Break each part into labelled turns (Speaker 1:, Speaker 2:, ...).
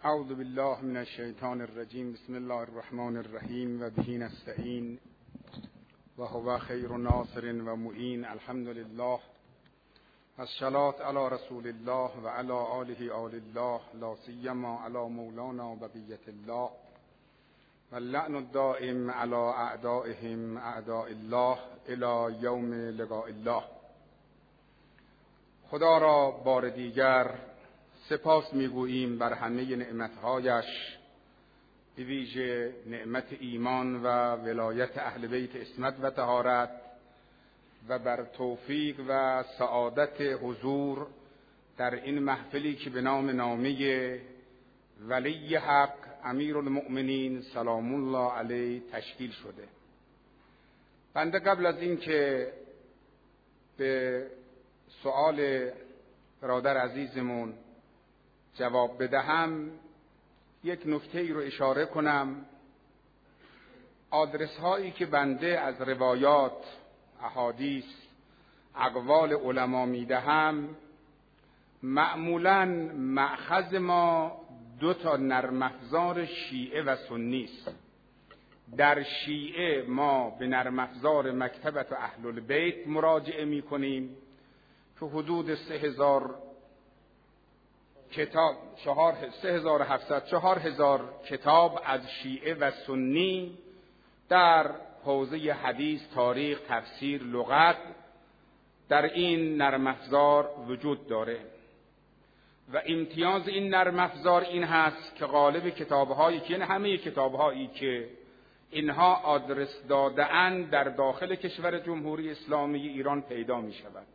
Speaker 1: اعوذ بالله من الشیطان الرجیم. بسم الله الرحمن الرحیم و به نستعین و هو خیر ناصر و معین. الحمد لله الصلاة علی رسول الله و علی آله آل الله، لا سیما علی مولانا بقیة الله و اللعن الدائم علی اعدائهم اعداء الله الی یوم لقاء الله. خدا را بار دیگر سپاس میگوییم بر همه نعمتهایش، به ویژه نعمت ایمان و ولایت اهل بیت عصمت و طهارت و بر توفیق و سعادت حضور در این محفلی که به نامه ولی حق امیرالمؤمنین سلام الله علیه تشکیل شده. بنده قبل از این که به سؤال برادر عزیزمون جواب بدهم، یک نکته ای رو اشاره کنم. آدرس هایی که بنده از روایات، احادیث، اقوال علما میدهم، معمولاً مأخذ ما دو تا نرم افزار شیعه و سنی است. در شیعه ما به نرم افزار مکتبت و اهل البیت مراجعه میکنیم که حدود 3000 کتاب، 4000 کتاب از شیعه و سنی در حوزه حدیث، تاریخ، تفسیر، لغت در این نرم افزار وجود داره و امتیاز این نرم افزار این هست که غالب کتاب‌هایی که همه کتاب‌هایی که اینها آدرس داده‌اند در داخل کشور جمهوری اسلامی ایران پیدا می‌شود.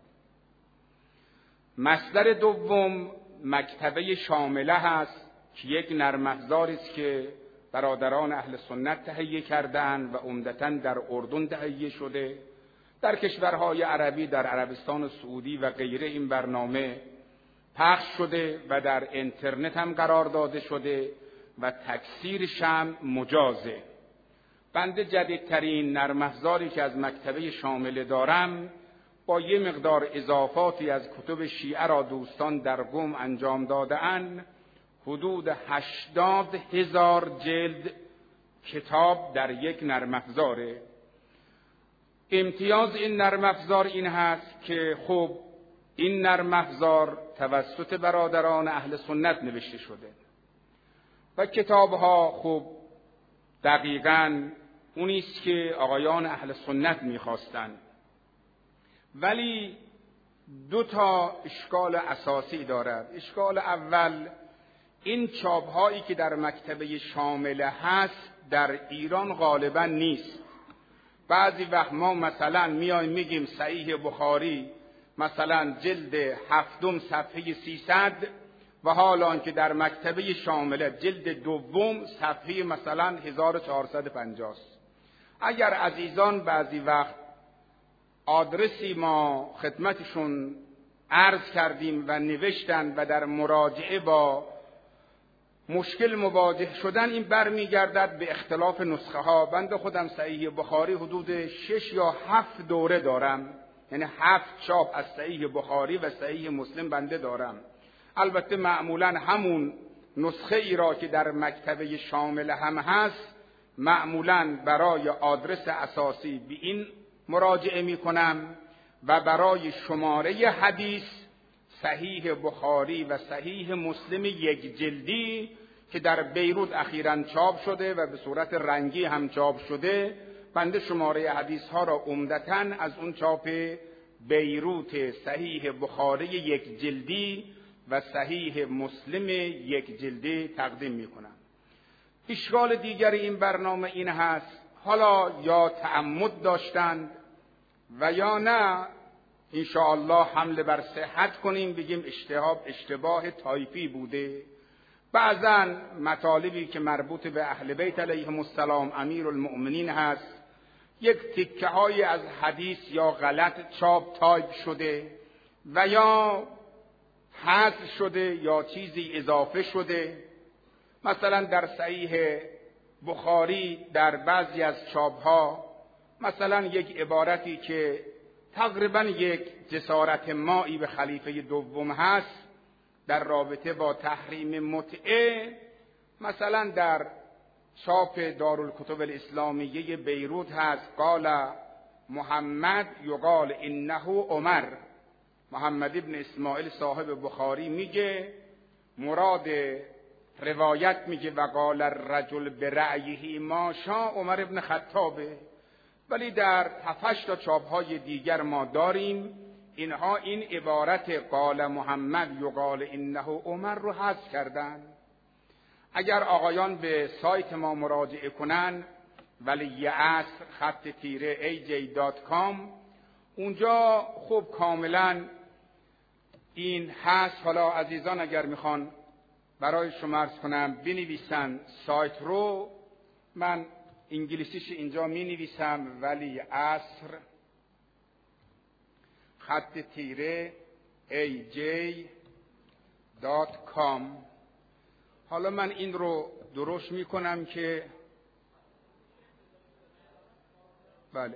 Speaker 1: مصدر دوم مکتبه شامله هست که یک نرم افزاری است که برادران اهل سنت تهیه کردند و عمدتاً در اردن تهیه شده. در کشورهای عربی، در عربستان سعودی و غیره این برنامه پخش شده و در اینترنت هم قرار داده شده و تکثیرش هم مجازه. بنده جدیدترین نرم افزاری که از مکتبه شامله دارم با یه مقدار اضافاتی از کتب شیعه را دوستان در قم انجام داده‌اند، حدود 80,000 جلد کتاب در یک نرم افزاره. امتیاز این نرم افزار این هست که خب این نرم افزار توسط برادران اهل سنت نوشته شده و کتاب‌ها خب دقیقاً اونیست که آقایان اهل سنت می‌خواستند، ولی دو تا اشکال اساسی دارد. اشکال اول، این چاپ‌هایی که در مکتبه شامله هست در ایران غالباً نیست. بعضی وقت ما مثلا میایم میگیم صحیح بخاری مثلا جلد 7 صفحه 300 و حالان که در مکتبه شامله جلد 2 صفحه مثلا 1450 است. اگر عزیزان بعضی وقت آدرسی ما خدمتشون عرض کردیم و نوشتن و در مراجعه با مشکل مواجه شدن، این برمیگردد به اختلاف نسخه ها. بنده خودم صحیح بخاری حدود 6 یا 7 دوره دارم، یعنی 7 چاپ از صحیح بخاری و صحیح مسلم بنده دارم. البته معمولا همون نسخه ای را که در مکتبه شامل هم هست معمولا برای آدرس اساسی به این مراجعه می کنم و برای شماره حدیث صحیح بخاری و صحیح مسلم یک جلدی که در بیروت اخیراً چاپ شده و به صورت رنگی هم چاپ شده، بنده شماره حدیث ها را عمدتاً از اون چاپ بیروت صحیح بخاری یک جلدی و صحیح مسلم یک جلدی تقدیم می کنم. اشکال دیگر این برنامه این هست، حالا یا تعمد داشتند و یا نه انشاءالله حمله بر صحت کنیم بگیم اشتباه تایپی بوده. بعضا مطالبی که مربوط به اهل بیت علیهم السلام امیرالمؤمنین هست، یک تکه های از حدیث یا غلط تایپ شده و یا حذف شده یا چیزی اضافه شده. مثلا در صحیح بخاری در بعضی از چاپ ها مثلا یک عبارتی که تقریبا یک جسارت مایی به خلیفه دوم هست در رابطه با تحریم متعه، مثلا در چاپ دارالکتب الاسلامیه بیروت هست قال محمد یقال انه عمر. محمد ابن اسماعیل صاحب بخاری میگه، مراد روایت میگه و قال الرجل برأیه ما شاء عمر ابن خطابه. ولی در 7 تا چاپ‌های دیگر ما داریم اینها این عبارت قال محمد یقال انه عمر رو حذف کردن. اگر آقایان به سایت ما مراجعه کنن waliasr_aj.com اونجا خوب کاملا این هست. حالا عزیزان اگر میخوان برای شما عرض کنم بنویسن سایت رو، من انگلیسیش اینجا می نویسم waliasr_aj.com. حالا من این رو درست می کنم که بله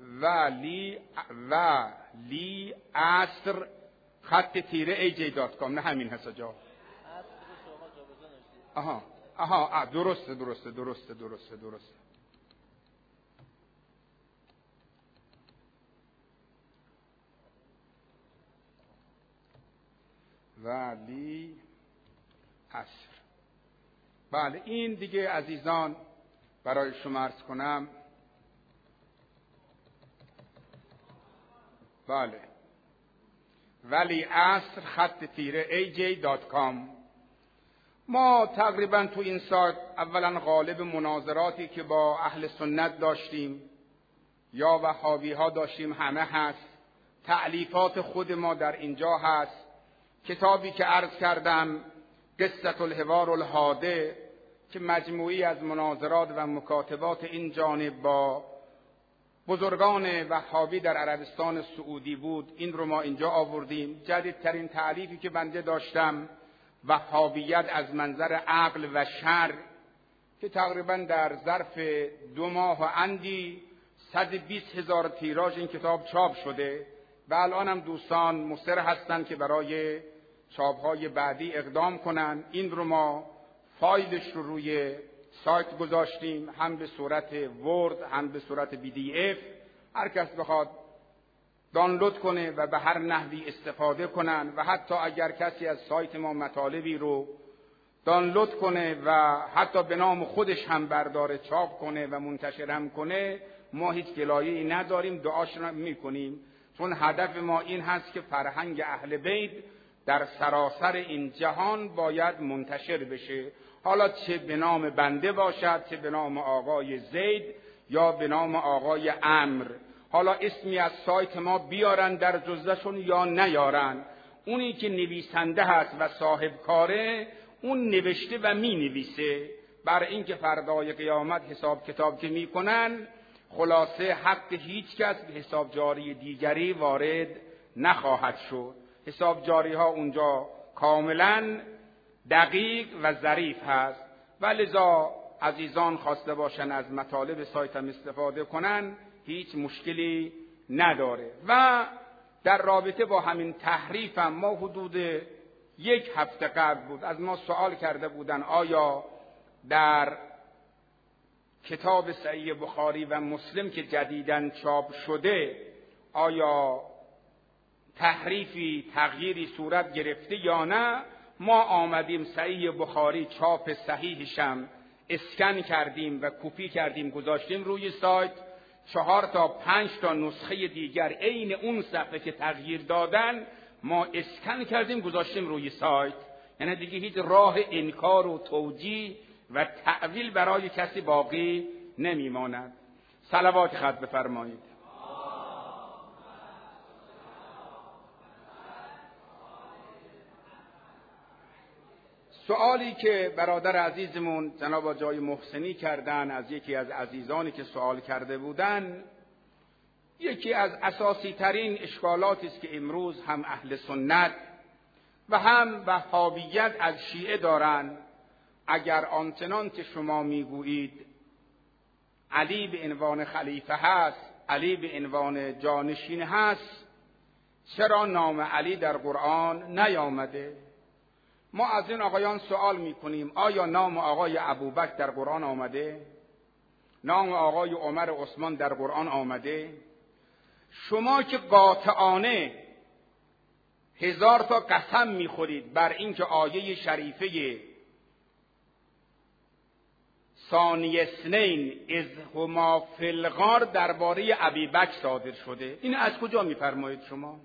Speaker 1: waliasr_aj.com نه همین هست جا. آها درسته. ولی عصر. بله این دیگه عزیزان برای شما عرض کنم. بله waliasr_aj.com. ما تقریبا تو این سایت اولا غالب مناظراتی که با اهل سنت داشتیم یا وهابی ها داشتیم همه هست. تألیفات خود ما در اینجا هست. کتابی که عرض کردم قصة الحوار الهاده که مجموعی از مناظرات و مکاتبات این جانب با بزرگان وهابی در عربستان سعودی بود، این رو ما اینجا آوردیم. جدیدترین تألیفی که بنده داشتم وهابیت از منظر عقل و شرع که تقریبا در ظرف 2 ماه و اندی 120,000 تیراژ این کتاب چاپ شده و الان هم دوستان مصر هستند که برای چاپ‌های بعدی اقدام کنن. این رو ما فایلش رو روی سایت گذاشتیم، هم به صورت ورد هم به صورت PDF. هر کس بخواد دانلود کنه و به هر نحوی استفاده کنن و حتی اگر کسی از سایت ما مطالبی رو دانلود کنه و حتی به نام خودش هم برداره چاپ کنه و منتشر هم کنه، ما هیچ گلایه‌ای نداریم، دعاش رو میکنیم، چون هدف ما این هست که فرهنگ اهل بیت در سراسر این جهان باید منتشر بشه، حالا چه به نام بنده باشد، چه به نام آقای زید یا به نام آقای عمرو. حالا اسمی از سایت ما بیارن در جزوهشون یا نیارن، اونی که نویسنده هست و صاحب کاره اون نوشته و می نویسه، برای اینکه فردای قیامت حساب کتاب که می کنن خلاصه حق هیچ کس به حساب جاری دیگری وارد نخواهد شد. حساب جاری ها اونجا کاملا دقیق و ظریف هست و لذا عزیزان خواسته باشن از مطالب سایتم استفاده کنن هیچ مشکلی نداره. و در رابطه با همین تحریفم ما حدود 1 هفته قبل بود از ما سوال کرده بودن آیا در کتاب صحیح بخاری و مسلم که جدیداً چاپ شده آیا تحریفی تغییری صورت گرفته یا نه؟ ما آمدیم صحیح بخاری چاپ صحیحشم اسکن کردیم و کپی کردیم گذاشتیم روی سایت. 4 تا 5 تا نسخه دیگر عین اون صفحه که تغییر دادن ما اسکن کردیم گذاشتیم روی سایت. یعنی دیگه هیچ راه انکار و توجیه و تعویل برای کسی باقی نمیماند. صلوات خط بفرمایید. سوالی که برادر عزیزمون جناب آقای محسنی کردن از یکی از عزیزانی که سوال کرده بودن، یکی از اساسی ترین اشکالاتی است که امروز هم اهل سنت و هم وهابیت از شیعه دارن. اگر آنچنان که شما میگویید علی به عنوان خلیفه هست، علی به عنوان جانشین هست، چرا نام علی در قرآن نیامده؟ ما از این آقایان سوال میکنیم آیا نام آقای ابوبکر در قرآن آمده؟ نام آقای عمر عثمان در قرآن آمده؟ شما که قاطعانه 1000 تا قسم میخورید بر اینکه آیه شریفه ثانی اثنین اذ هما فی الغار درباره ابوبکر صادر شده، این از کجا میفرمایید شما؟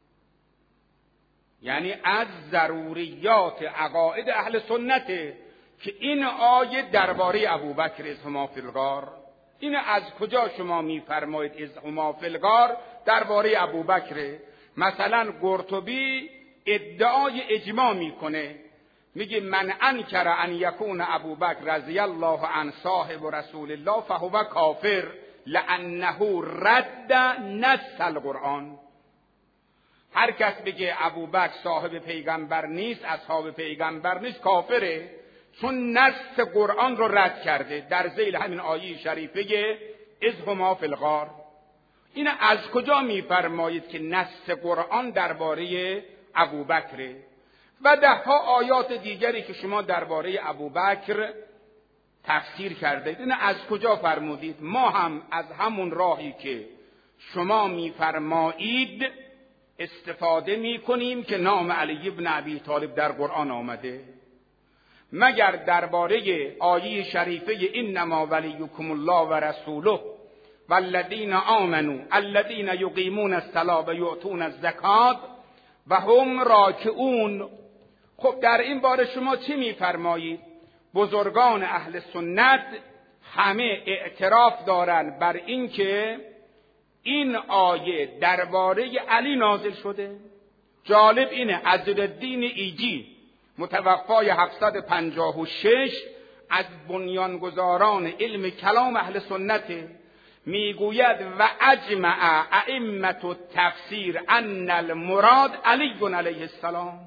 Speaker 1: یعنی از ضروریات عقاید اهل سنته که این آیه درباره ابوبکر اذ هما فی الغار. این از کجا شما میفرمایید اذ هما فی الغار درباره ابوبکر؟ مثلا قرطبی ادعای اجماع میکنه، میگه من انکر ان یکون ابوبکر رضی الله عنه صاحب رسول الله فهو کافر لانه رد نص القرآن. هر کس بگه ابوبکر صاحب پیغمبر نیست، اصحاب پیغمبر نیست، کافره، چون نص قرآن رو رد کرده در ذیل همین آیه شریفه اذ هما فی الغار. این از کجا میفرمایید که نص قرآن درباره ابوبکره؟ و 10 آیات دیگری که شما درباره ابوبکر تفسیر کردید، این از کجا فرمودید؟ ما هم از همون راهی که شما میفرمایید استفاده میکنیم که نام علی ابن ابی طالب در قرآن آمده. مگر درباره آیه شریفه انما ولیکم الله و رسوله والذین آمنوا الذین یقیمون الصلاة و یؤتون الزکات و هم راکعون، خب در این باره شما چی میفرمایید؟ بزرگان اهل سنت همه اعتراف دارند بر این که این آیه درباره علی نازل شده. جالب اینه عزالدین ایجی متوفای 756 از بنیانگذاران علم کلام اهل سنت میگوید و اجمع ائمة التفسیر ان المراد علی علیه السلام.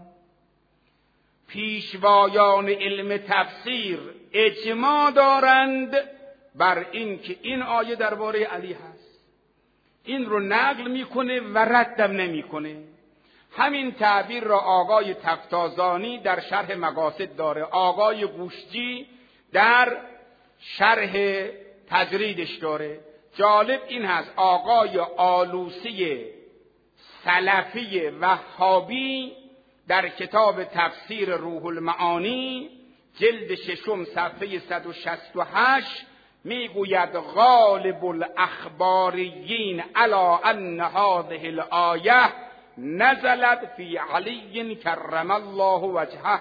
Speaker 1: پیشوایان علم تفسیر اجماع دارند بر این که این آیه درباره علی هست. این رو نقل میکنه و ردم نمیکنه. همین تعبیر را آقای تفتازانی در شرح مقاصد داره، آقای گوشجی در شرح تجریدش داره. جالب این هست آقای آلوسی سلفی وهابی در کتاب تفسیر روح المعانی جلد 6 صفحه 168 میگوید غالب الاخباریین علی ان هذه الآیه نزلت فی علی کرم الله وجهه.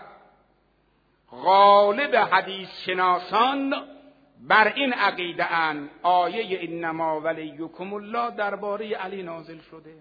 Speaker 1: غالب حدیث شناسان بر این عقیده ان آیه انما ولیکم الله درباره علی نازل شده.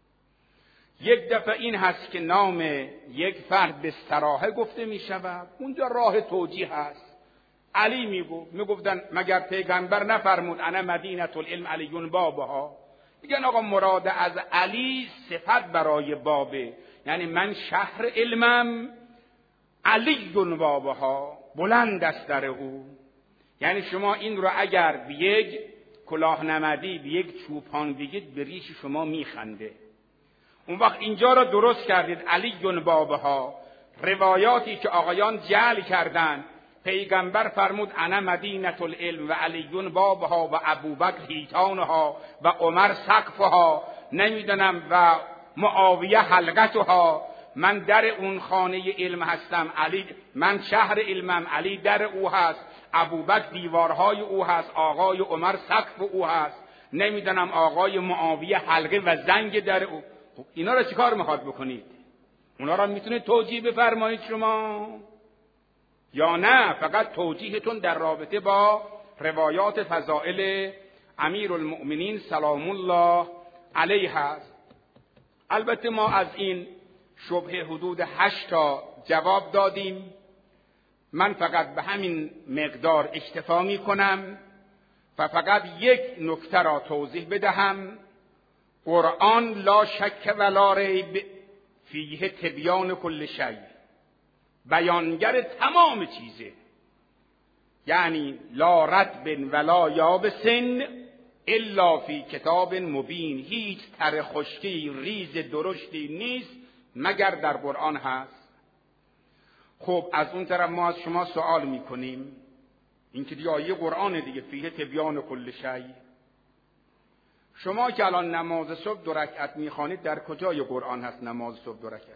Speaker 1: یک دفعه این هست که نام یک فرد به صراحه گفته می شود، اونجا راه توجیه هست. علی میگفتن مگر پیغمبر نفرمود انا مدینه العلم علی بابها؟ میگن آقا مراد از علی صفت برای بابه، یعنی من شهر علمم، علی بابها بلند است در او. یعنی شما این رو اگر به یک کلاه نمدی به یک چوپان بگید به ریش شما میخنده. اون وقت اینجا رو درست کردید علی بابها. روایاتی که آقایان جعل کردن پیغمبر فرمود انا مدینه العلم و علی بابها و ابوبکر حیطانها و عمر سقفها، نمیدونم و معاویه حلقتها، من در اون خانه علم هستم، علی من شهر علمم، علی در او هست، ابوبکر دیوارهای او هست، آقای عمر سقف او هست، نمیدونم آقای معاویه حلقه و زنگ در او. اینا رو چیکار میخواد بکنید؟ اونا رو میتونید توجیه بفرمایید شما یا نه فقط توجیهتون در رابطه با روایات فضائل امیرالمؤمنین سلام الله علیه هست؟ البته ما از این شبهه حدود 8 تا جواب دادیم. من فقط به همین مقدار اکتفا می کنم و فقط یک نکته را توضیح بدهم. قرآن لا شک ولا ریب فیه تبیان کل شیء، بیانگر تمام چیزه، یعنی لا رطب ولا یابس الا فی کتاب مبین. هیچ تر خشکی ریز درشتی نیست مگر در قرآن هست. خب از اون طرف ما از شما سوال میکنیم، این که دیگه آیه قرآن دیگه، فیه تبیان کل شیء. شما که الان نماز صبح 2 رکعت میخوانید، در کجای قرآن هست نماز صبح 2 رکعته؟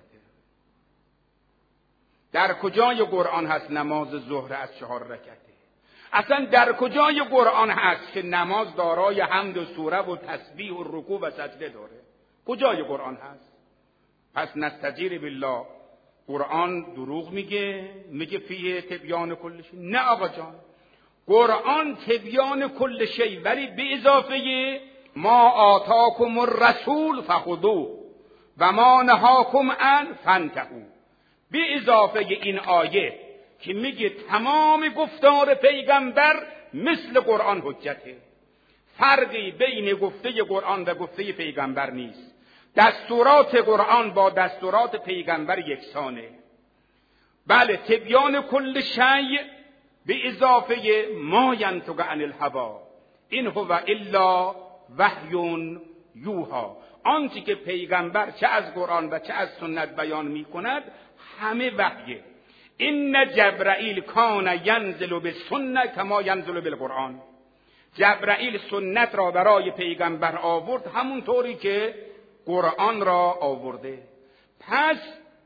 Speaker 1: در کجای قرآن هست نماز ظهر از 4 رکعته؟ اصلا در کجای قرآن هست که نماز دارای حمد و سوره و تسبیح و رکوع و سجده داره؟ کجای قرآن هست؟ پس نستجیر بالله، قرآن دروغ میگه فیه تبیان کل شیء. نه آقا جان، قرآن تبیان کل شیء، ولی به اضافه ما آتاکم الرسول فخذوه و ما نهاکم عنه فانتهوا. به اضافه این آیه که میگه تمام گفتار پیغمبر مثل قرآن حجته، فرقی بین گفته قرآن و گفته پیغمبر نیست. دستورات قرآن با دستورات پیغمبر یکسانه. بله، تبیان کل شیء به اضافه ما ینطق عن الهوی این هو الا وحی یوحی. آنچه که پیغمبر چه از قرآن و چه از سنت بیان میکند همه وحیه. این جبرائیل کان ینزل بالسنه کما ینزل بالقرآن. جبرائیل سنت را برای پیغمبر آورد همونطوری که قرآن را آورده. پس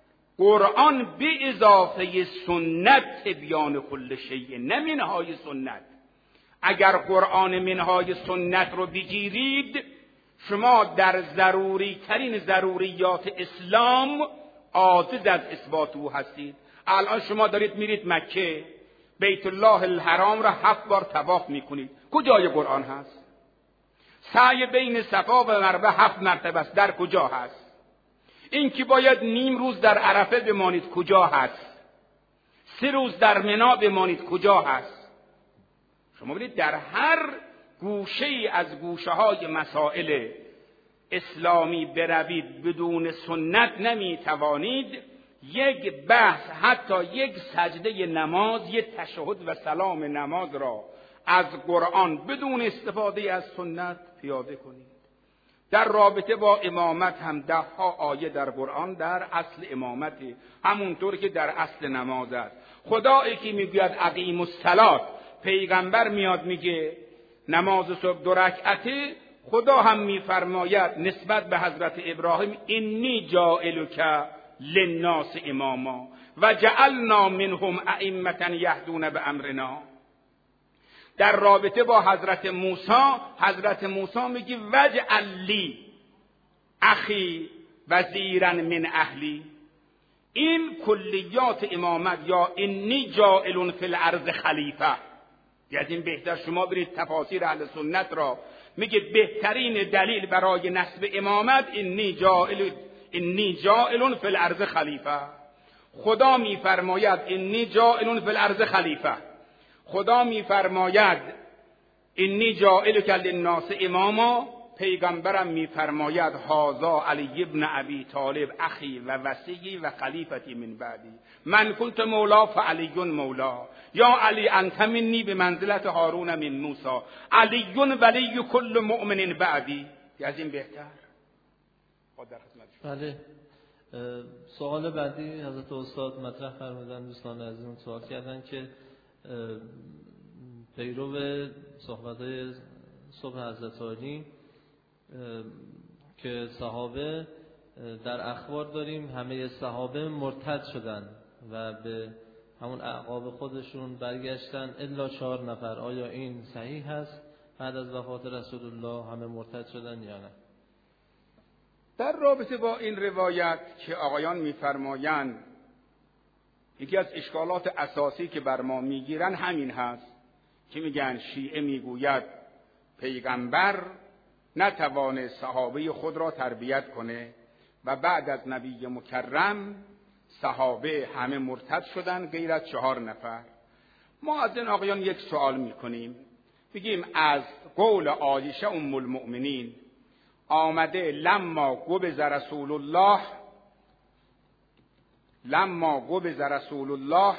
Speaker 1: قرآن به اضافه سنت تبیان کل شیء، نه منهای سنت. اگر قرآن منهای سنت رو بگیرید، شما در ضروری ترین ضروریات اسلام عاجز از اثبات او هستید. الان شما دارید میرید مکه، بیت الله الحرام را 7 بار طواف میکنید، کجای قرآن هست؟ سعی بین صفا و مروه 7 مرتبه است، در کجا هست؟ این که باید نیم روز در عرفه بمانید، کجا هست؟ 3 روز در منی بمانید، کجا هست؟ شما ببینید در هر گوشه ای از گوشه های مسائل اسلامی بروید، بدون سنت نمیتوانید یک بحث، حتی یک سجده نماز، یک تشهد و سلام نماز را از قرآن بدون استفاده از سنت پیاده کنید. در رابطه با امامت هم 10 آیه در قرآن در اصل امامت، همونطور که در اصل نماز است. خدایی که میگوید اقیموا الصلاة، پیغمبر میاد میگه نماز صبح 2 رکعته، خدا هم میفرماید نسبت به حضرت ابراهیم انی جاعلک للناس اماما و جعلنا منهم ائمة یهدون بامرنا. در رابطه با حضرت موسی میگه وجعل لی اخی وزیرا من اهلی. این کلیات امامت، یا انی جاعل فی الارض خلیفه، از این بهتر شما برید تفاسیر اهل سنت را، میگه بهترین دلیل برای نسب امامت انی جاعل فی الارض خلیفه. خدا میفرماید انی جاعل فی الارض خلیفه، خدا میفرماید انی جاعلک للناس اماما، پیغمبرم میفرماید هذا علی ابن ابی طالب اخی و وصی و خلیفتی من بعدی، من کنت مولا فعلی مولا، یا علی انت منی بمنزلت هارون من موسی، علی ولی کل مؤمن بعدی. از این بهتر؟
Speaker 2: بله. سوال بعدی حضرت استاد مطرح فرمودن، دوستان عزیزم سوال کردن که پیرو صحبت‌های صبح حضرت عالی که صحابه در اخبار داریم همه صحابه مرتد شدن و به همون اعقاب خودشون برگشتن الا 4 نفر. آیا این صحیح هست؟ بعد از وفات رسول الله همه مرتد شدن یا نه؟
Speaker 1: در رابطه با این روایت که آقایان میفرمایند، یکی از اشکالات اساسی که بر ما میگیرن همین هست که میگن شیعه میگوید پیغمبر نتوانه صحابه خود را تربیت کنه و بعد از نبی مکرم صحابه همه مرتد شدن غیر از 4 نفر. ما از این آقایان یک سوال میکنیم، بگیم از قول عایشه ام المؤمنین آمده لما قبض رسول الله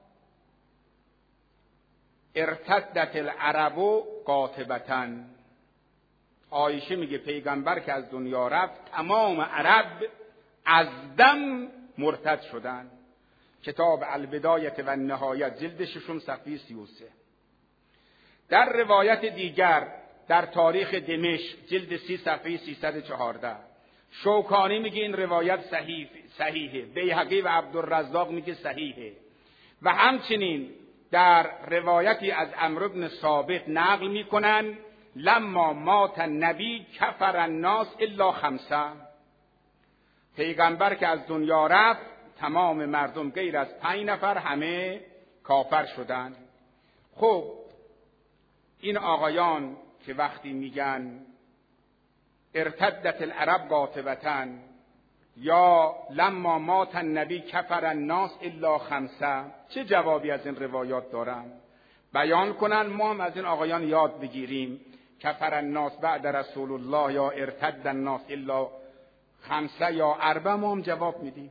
Speaker 1: ارتدت العرب قاطبة. عایشه میگه پیغمبر که از دنیا رفت تمام عرب از دم مرتد شدن. کتاب البدایه و النهایه جلد 6 صفحه 33. در روایت دیگر در تاریخ دمشق جلد 30 صفحه 314 شوکانی میگه این روایت صحیحه، بیهقی و عبدالرزاق میگه صحیحه و همچنین در روایتی از عمرو بن ثابت نقل میکنن لما مات النبی کفر الناس الا 5. پیغمبر که از دنیا رفت تمام مردم غیر از 5 نفر همه کافر شدند. خب این آقایان که وقتی میگن ارتدت العرب قاطبة یا لما مات النبی کفر الناس الا 5، چه جوابی از این روایات دارن؟ بیان کنن ما هم از این آقایان یاد بگیریم. کفر الناس بعد رسول الله یا ارتد الناس الا 5 یا 4 ما هم جواب میدیم.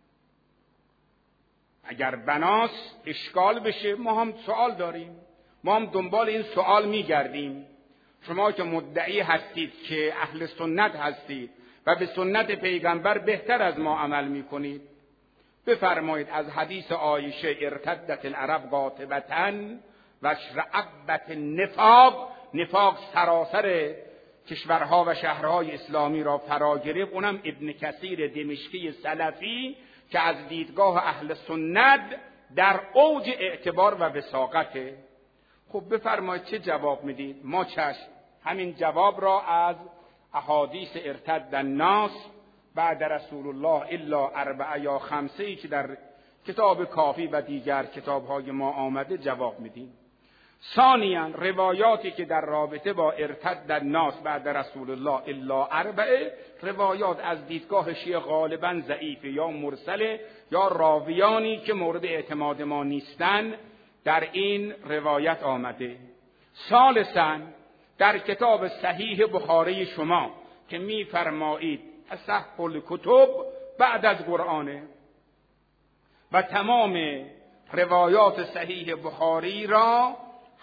Speaker 1: اگر بناس اشکال بشه ما هم سوال داریم، ما هم دنبال این سوال میگردیم. شما که مدعی هستید که اهل سنت هستید و به سنت پیغمبر بهتر از ما عمل میکنید، بفرمایید از حدیث عایشه ارتدت العرب قاطبة و شرعبت نفاق سراسر کشورها و شهرهای اسلامی را فرا گرفت. اونم ابن کثیر دمشقی سلفی که از دیدگاه اهل سنت در اوج اعتبار و وثاقته. خب بفرمایید چه جواب میدید؟ ما چشم همین جواب را از احادیث ارتد الناس بعد رسول الله الا 4 یا 5 که در کتاب کافی و دیگر کتاب‌های ما آمده جواب میدیم. ثانیاً روایاتی که در رابطه با ارتد الناس بعد رسول الله الا 4 روایات از دیدگاه شیعه غالباً ضعیف یا مرسل یا راویانی که مورد اعتماد ما نیستن در این روایت آمده. ثالثاً در کتاب صحیح بخاری شما که می‌فرمایید اصح الکتب بعد از قرآنه و تمام روایات صحیح بخاری را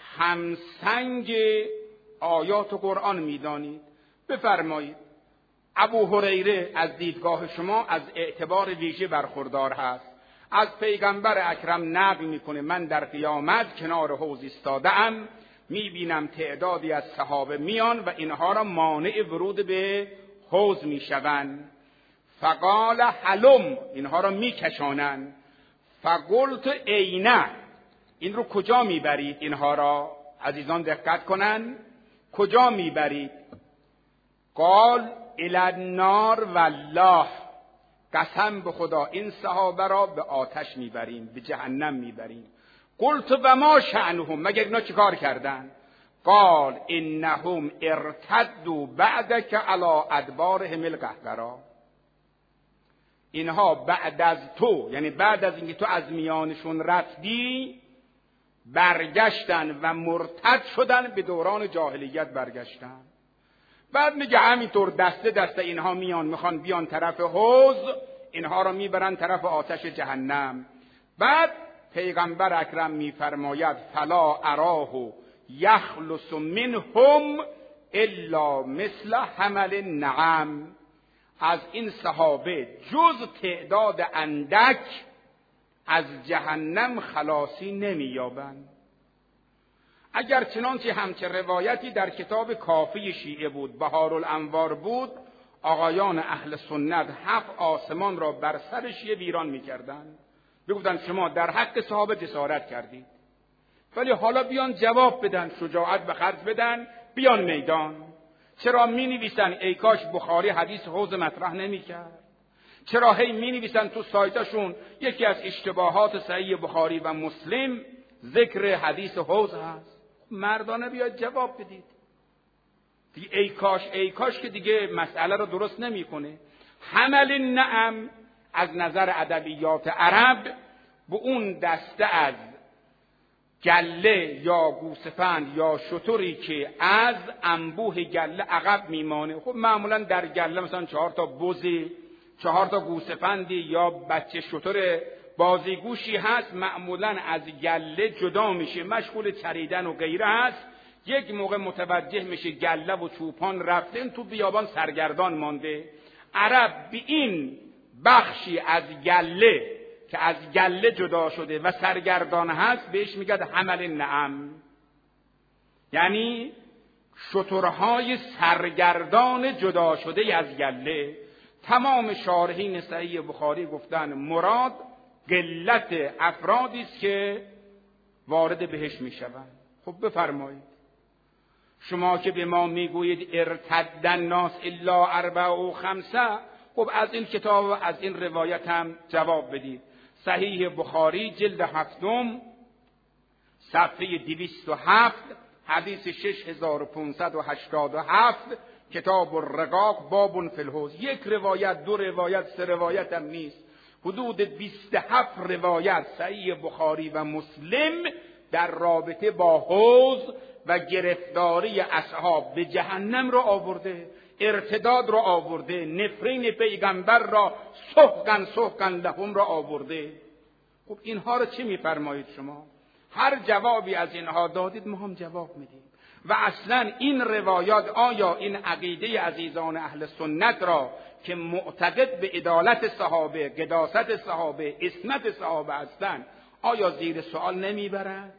Speaker 1: همسنگ آیات قرآن می‌دانید، بفرمایید ابو هریره از دیدگاه شما از اعتبار ویژه برخوردار هست، از پیغمبر اکرم نقل میکنه من در قیامت کنار حوض ایستاده‌ام، میبینم تعدادی از صحابه میان و اینها را مانع ورود به حوض میشوند. فقال حلم، اینها را میکشانند. فقلت اینه، این رو کجا میبرید؟ اینها را عزیزان دقت کنن، کجا میبرید؟ قال الی النار والله، قسم به خدا این صحابه را به آتش میبریم، به جهنم میبریم. قلت و ما شأنهم، مگر اینا چیکار کردن؟ قال انهم ارتدوا بعدک علی ادبارهم القهقرا، اینها بعد از تو، یعنی بعد از اینکه تو از میانشون رفتی، برگشتن و مرتد شدن، به دوران جاهلیت برگشتن. بعد میگه همینطور دسته دسته اینها میان، میخوان بیان طرف حوض، اینها را میبرن طرف آتش جهنم. بعد پیغمبر اکرم میفرماید فلا اراه یخلص منهم الا مثل حمل النعم، از این صحابه جز تعداد اندک از جهنم خلاصی نمییابند. اگر چنانچه همچه روایتی در کتاب کافی شیعه بود، بهارالانوار بود، آقایان اهل سنت 7 آسمان را بر سر شیعه ویران میکردند، بگفتن شما در حق صحابه جسارت کردید. ولی حالا بیان جواب بدن، شجاعت به خرج بدن، بیان میدان. چرا می نویسن ای کاش بخاری حدیث حوض مطرح نمی کرد؟ چرا هی می نویسن تو سایتاشون یکی از اشتباهات صحیح بخاری و مسلم ذکر حدیث حوض هست؟ مردانه بیاید جواب بدید. دیگه ای کاش که دیگه مسئله رو درست نمی کنه. حمل النعم از نظر ادبیات عرب به اون دسته از گله یا گوسفند یا شتری که از انبوه گله عقب میمانه. خب معمولا در گله مثلا 4 تا بزی، 4 تا گوسفندی یا بچه شتر بازیگوشی هست، معمولا از گله جدا میشه، مشغول چریدن و غیره هست. یک موقع متوجه میشه گله و چوپان رفتن تو بیابان، سرگردان مانده. عرب به این بخشی از گله که از گله جدا شده و سرگردان هست بهش میگن حمل نعم، یعنی شترهای سرگردان جدا شده از گله. تمام شارحین صحیح بخاری گفتن مراد قلت افرادی است که وارد بهش میشوند. خب بفرمایید شما که به ما میگویید ارتد الناس الا 4 و 5، خب از این کتاب و از این روایت هم جواب بدید. صحیح بخاری جلد 7 صفحه 207 حدیث 6587 کتاب الرقاق باب فی الحوض. یک روایت، 2 روایت، 3 روایت هم نیست، حدود 27 روایت صحیح بخاری و مسلم در رابطه با حوض و گرفتاری اصحاب به جهنم را آورده، ارتداد را آورده، نفرین پیغمبر را سحقا لهم را آورده. خب اینها را چه میفرمایید شما؟ هر جوابی از اینها دادید ما هم جواب میدیم. و اصلا این روایات آیا این عقیده عزیزان اهل سنت را که معتقد به عدالت صحابه، قداست صحابه، عصمت صحابه هستند آیا زیر سوال نمیبرد؟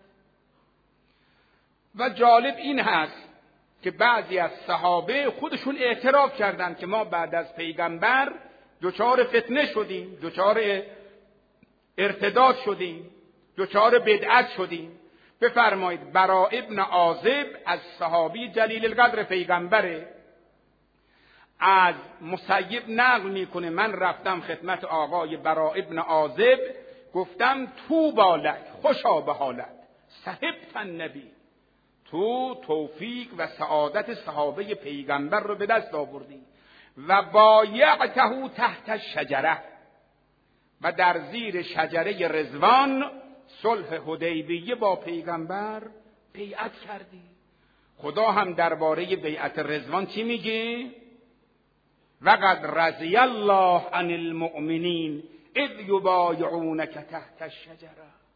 Speaker 1: و جالب این هست که بعضی از صحابه خودشون اعتراف کردند که ما بعد از پیغمبر دچار فتنه شدیم، دچار ارتداد شدیم، دچار بدعت شدیم. بفرمایید براء ابن عازب از صحابی جلیل القدر پیغمبره، از مسیب نقل میکنه من رفتم خدمت آقای براء ابن عازب گفتم تو بالک خوشا به حالت صحبت النبی، تو توفیق و سعادت صحابه پیغمبر رو به دست آوردی و بایعته تحت الشجره، و در زیر شجره رضوان صلح حدیبیه با پیغمبر بیعت کردی. خدا هم درباره بیعت رضوان چی میگه؟ وقد رضی الله عن المؤمنین اذ یبایعونک تحت الشجره.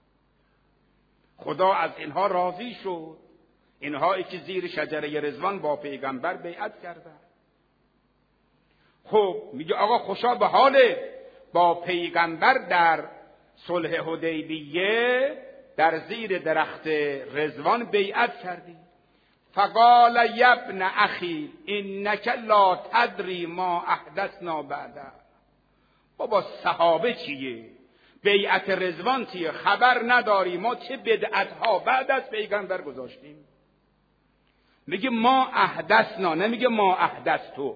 Speaker 1: خدا از اینها راضی شد، اینهایی که زیر شجره رضوان با پیغمبر بیعت کردن. خب میگه آقا خوشا به حاله با پیغمبر در صلح حدیبیه در زیر درخت رضوان بیعت کردی. فقال یا ابن اخی انک لا تدری ما احدثنا بعده. بابا صحابه چیه؟ بیعت رضوان چیه؟ خبر نداری ما چه بدعتها بعد از پیغمبر گذاشتیم. میگه ما احدثنا، نمیگه ما احدثتو.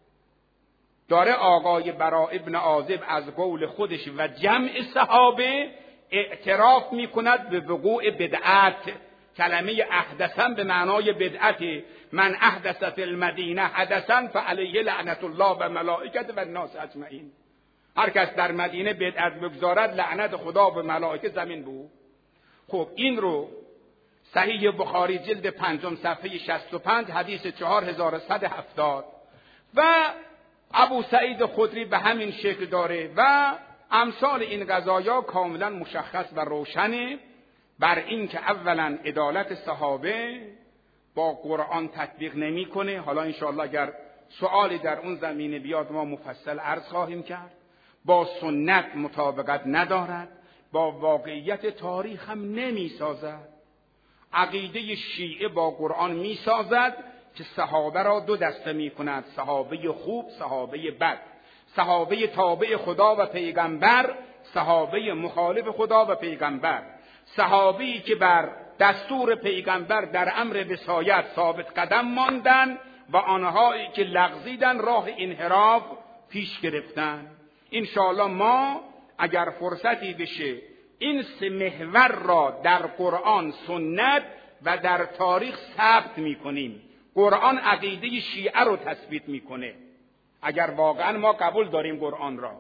Speaker 1: داره آقای براء ابن عازب از قول خودش و جمع صحابه اعتراف میکند به وقوع بدعت. کلمه احدثا به معنای بدعت. من احدث فی المدینه حدثا فعلیه لعنت الله و ملائکته و الناس اجمعین. هر کس در مدینه بدعت بگذارد لعنت خدا و ملائکه زمین بو. خب این رو صحیح بخاری جلد 5 صفحه 65 حدیث 4170 و ابو سعید خدری به همین شکل داره و امثال این قضایا کاملا مشخص و روشنه بر این که اولا عدالت صحابه با قرآن تطبیق نمیکنه. حالا انشاءالله اگر سوالی در اون زمینه بیاد ما مفصل عرض خواهیم کرد. با سنت مطابقت ندارد، با واقعیت تاریخ هم نمیسازد. عقیده شیعه با قرآن میسازد که صحابه را 2 دسته میکند، صحابه خوب، صحابه بد، صحابه تابع خدا و پیغمبر، صحابه مخالف خدا و پیغمبر، صحابی که بر دستور پیغمبر در امر وصایت ثابت قدم ماندن و آنهایی که لغزیدن راه انحراف پیش گرفتن. انشاءالله ما اگر فرصتی بشه این 3 محور را در قرآن، سنت و در تاریخ ثبت میکنیم. قرآن عقیده شیعه رو تثبیت میکنه اگر واقعا ما قبول داریم قرآن را.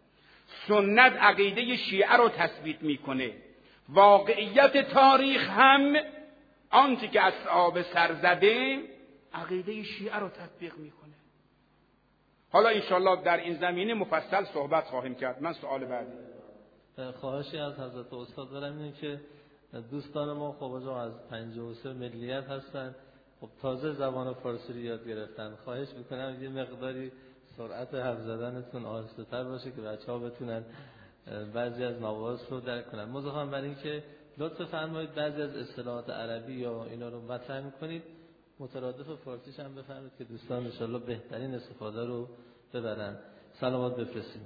Speaker 1: سنت عقیده شیعه رو تثبیت میکنه. واقعیت تاریخ هم آنچه که از صحابه سر زده عقیده شیعه رو تطبیق میکنه. حالا انشالله در این زمینه مفصل صحبت خواهیم کرد. من سوال بعدی
Speaker 2: خواهشی از حضرت استاد دارم اینه که دوستان ما خب از 53 ملیت هستن، خب تازه زبان فارسی رو یاد گرفتن. خواهش میکنم یه مقداری سرعت حرف زدنتون آهسته‌تر باشه که بچه‌ها بتونن بعضی از نواقص رو درک کنن. مزاحم بر این که لطف فرمایید بعضی از اصطلاحات عربی یا اینا رو مطرح می‌کنید، مترادف فارسیش هم بفرمایید که دوستان ان شاءالله بهترین استفاده رو ببرن. سلامات بفرستید.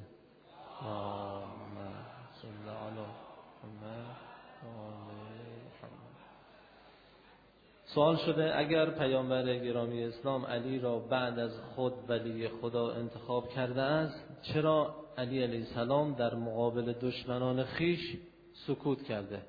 Speaker 2: سوال شده اگر پیامبر گرامی اسلام علی را بعد از خود ولی خدا انتخاب کرده است، چرا علی علیه السلام در مقابل دشمنان خیش سکوت کرده؟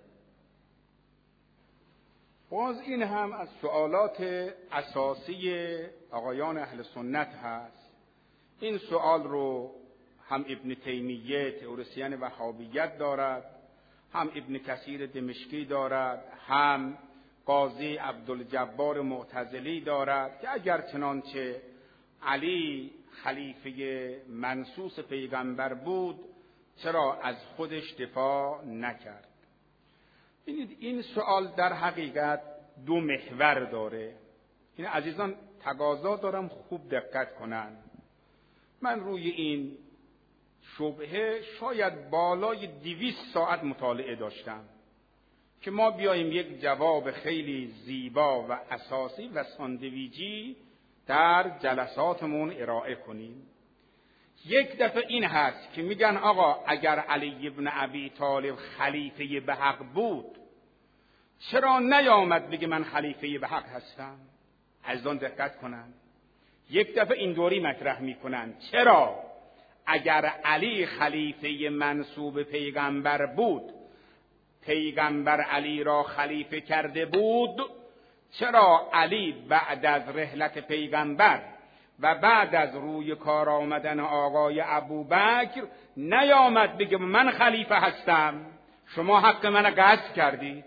Speaker 1: باز این هم از سوالات اساسی آقایان اهل سنت هست. این سوال رو هم ابن تیمیه تئوریسین وهابیت دارد، هم ابن کثیر دمشقی دارد، هم قاضی عبدالجبار معتزلی دارد که اگر چنانچه علی خلیفه منصوص پیغمبر بود چرا از خودش دفاع نکرد. ببینید این سوال در حقیقت دو محور داره. این عزیزان تقاضا دارم خوب دقت کنن. من روی این شبهه شاید بالای 200 ساعت مطالعه داشتم که ما بیاییم یک جواب خیلی زیبا و اساسی و ساندویجی در جلساتمون ارائه کنیم. یک دفعه این هست که میگن آقا اگر علی ابن ابی طالب خلیفه به حق بود چرا نیامد بگه من خلیفه به حق هستم؟ عزیزان دقت کنن. یک دفعه این دوری مطرح میکنن چرا اگر علی خلیفه منصوب پیغمبر بود، پیغمبر علی را خلیفه کرده بود، چرا علی بعد از رحلت پیغمبر و بعد از روی کار آمدن آقای ابوبکر نیامد بگه من خلیفه هستم، شما حق من غصب کردید؟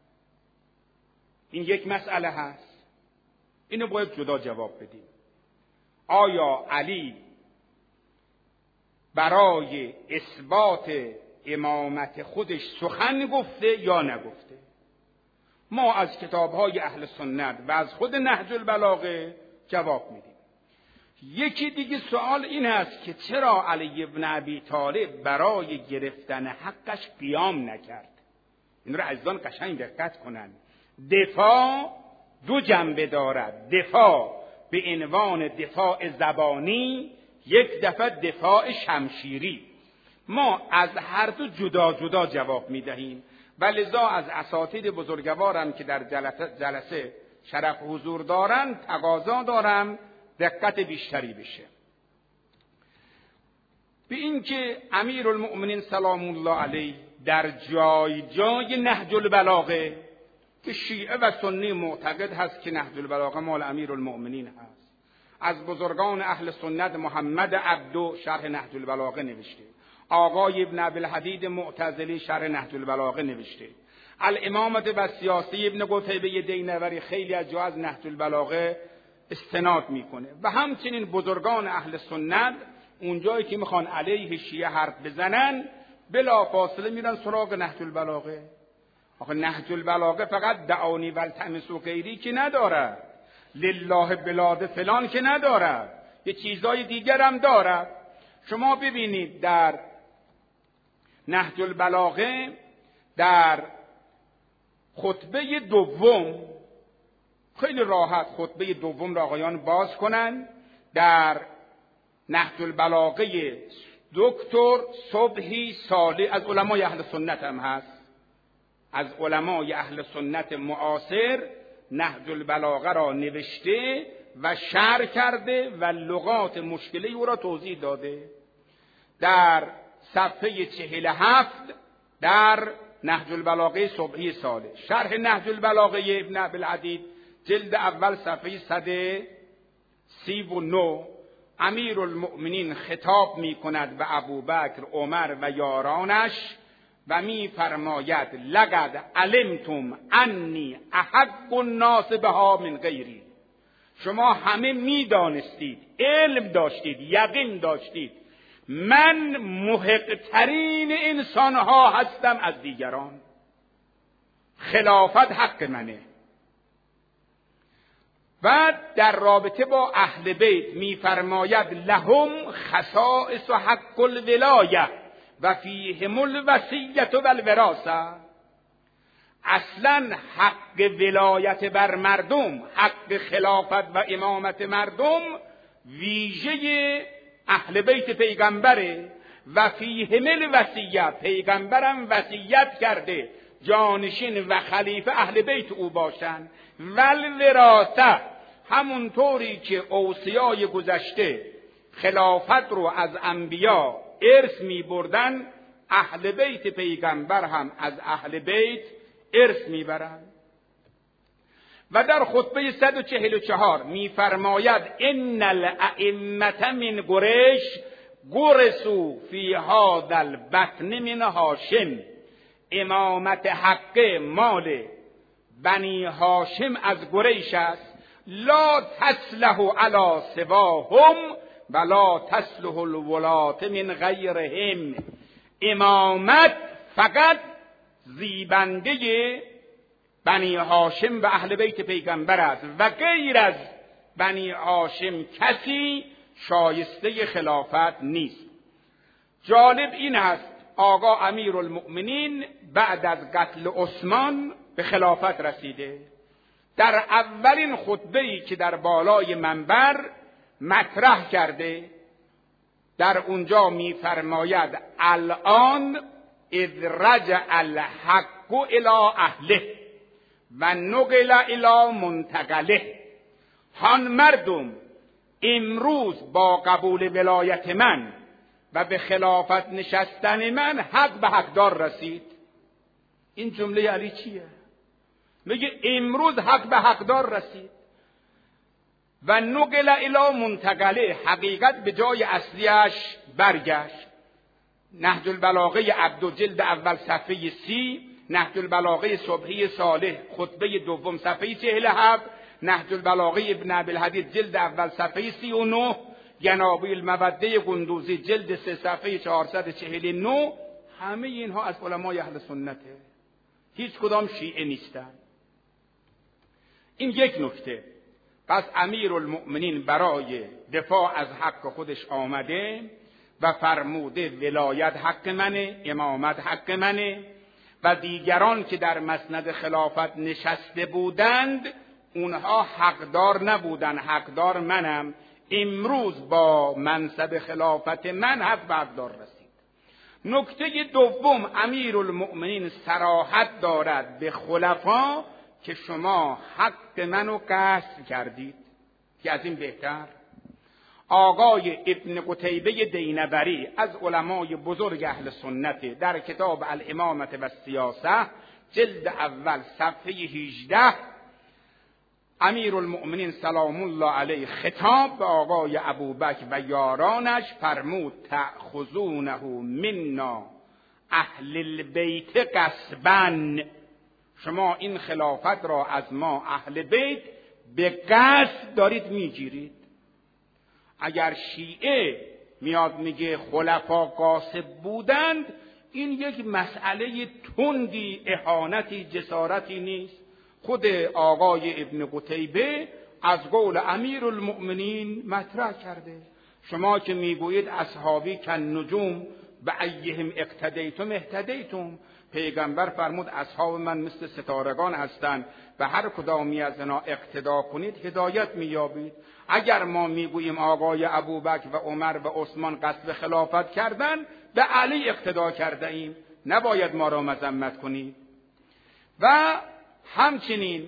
Speaker 1: این یک مسئله هست، اینو باید جدا جواب بدیم. آیا علی برای اثبات امامت خودش سخن گفته یا نگفته؟ ما از کتاب‌های اهل سنت و از خود نهج البلاغه جواب میدیم. یکی دیگه سوال این است که چرا علی ابن ابی طالب برای گرفتن حقش قیام نکرد؟ این رو عزیزان قشنگ دقت کنن. دفاع دو جنبه دارد، دفاع به عنوان دفاع زبانی، یک دفعه دفاع شمشیری. ما از هر دو جدا جدا جواب میدهیم و لذا از اساتید بزرگوارم که در جلسه شرف حضور دارن تقاضا دارم دقت بیشتری بشه به این که امیرالمؤمنین سلام الله علیه در جای جای نهج البلاغه که شیعه و سنی معتقد هست که نهج البلاغه مال امیرالمؤمنین هست، از بزرگان اهل سنت محمد عبدو شرح نهج البلاغه نوشته، آقای ابن ابوالحدید معتزلی شرح نهج البلاغه نوشته، الامامة و سیاسی ابن قتیبه دینوری خیلی از جا از نهج البلاغه استناد میکنه و همچنین بزرگان اهل سنت اونجایی که میخوان علیه شیعه حرف بزنن بلا فاصله میرن سراغ نهج البلاغه. آخه نهج البلاغه فقط دعانی و التمسوا غیری که ندارد، لله بلاد فلان که ندارد، یه چیزای دیگر هم دارد. شما ببینید در نهج البلاغه در خطبه دوم، خیلی راحت خطبه دوم را آقایان باز کنن، در نهج البلاغه دکتر صبحی صالح از علمای اهل سنت هم هست، از علمای اهل سنت معاصر نهج البلاغه را نوشته و شرح کرده و لغات مشکلی او را توضیح داده. در صفحه 47 در نهج البلاغه صبحی صالح، شرح نهج البلاغه ابن ابوالحدید جلد اول صفحه 139 امیرالمؤمنین خطاب می کند به ابوبکر، عمر و یارانش و می فرماید لقد علمتم انی احق الناس بها من غیری. شما همه می دانستید، علم داشتید، یقین داشتید من محق‌ترین انسانها هستم از دیگران، خلافت حق منه. و در رابطه با اهل بیت می‌فرماید لهم خصائص حق الولایه، و فیهم الوصیة و الوراثه. اصلا حق ولایت بر مردم، حق خلافت و امامت مردم ویژه اهل بیت پیغمبره. و فیهم الوصیه، پیغمبرم وصیت کرده جانشین و خلیفه اهل بیت او باشن. والوراثه، همونطوری که اوصیای گذشته خلافت رو از انبیا ارث می بردن، اهل بیت پیغمبر هم از اهل بیت ارث می برن. و در خطبه 144 می فرماید ان الائمه من قریش گرسوا فی هذا البطن من هاشم. امامت حق مال بنی هاشم از قریش است. لا تصلح علی سواهم ولا تصلح الولاة من غیرهم. امامت فقط زیبنده بنی هاشم و اهل بیت پیغمبر است و غیر از بنی هاشم کسی شایسته خلافت نیست. جالب این است آقا امیرالمؤمنین بعد از قتل عثمان به خلافت رسیده. در اولین خطبه‌ای که در بالای منبر مطرح کرده، در اونجا می‌فرماید الان اذ رجع الحق الی اهله و نقل الی منتقله. هان مردم امروز با قبول ولایت من و به خلافت نشستن من حق به حقدار رسید. این جمله علی چیه؟ میگه امروز حق به حقدار رسید. و نقل الی منتقله، حقیقت به جای اصلیش برگشت. نهج البلاغه عبدو جلد اول صفحه 30، نهج البلاغه صبحی صالح خطبه دوم صفحه 47، نهج البلاغه ابن ابی الحدید جلد اول صفحه 39، ینابی الموده قندوزی جلد 3 صفحه 449. همه اینها از علمای اهل سنته، هیچ کدام شیعه نیستن. این یک نکته. پس امیرالمؤمنین برای دفاع از حق خودش آمده و فرموده ولایت حق منه، امامت حق منه. و دیگران که در مسند خلافت نشسته بودند اونها حقدار نبودن، حقدار منم. امروز با منصب خلافت من حق به حقدار رسید. نکته دوم، امیرالمؤمنین صراحت دارد به خلفا که شما حق منو قصد کردید. که از این بهتر؟ آقای ابن قتیبه دینبری از علمای بزرگ اهل سنت در کتاب الامامة و السیاسه جلد اول صفحه 18، امیرالمؤمنین سلام الله علیه خطاب به آقای ابوبکر و یارانش فرمود تأخذونه منا اهل البیت غصبا. شما این خلافت را از ما اهل بیت به غصب دارید میگیرید. اگر شیعه میاد میگه خلفا غاصب بودند، این یک مسئله تندی، اهانتی، جسارتی نیست. خود آقای ابن قتیبه از قول امیرالمؤمنین مطرح کرده. شما که میگویید اصحابی کن نجوم به ایهم اقتدیتم اهتدیتم، پیغمبر فرمود اصحاب من مثل ستارگان هستند، به هر کدامی از اینا اقتدا کنید هدایت مییابید. اگر ما میگوییم آقای ابوبکر و عمر و عثمان قصد خلافت کردن، به علی اقتدا کرده ایم، نباید ما را مذمت کنید. و همچنین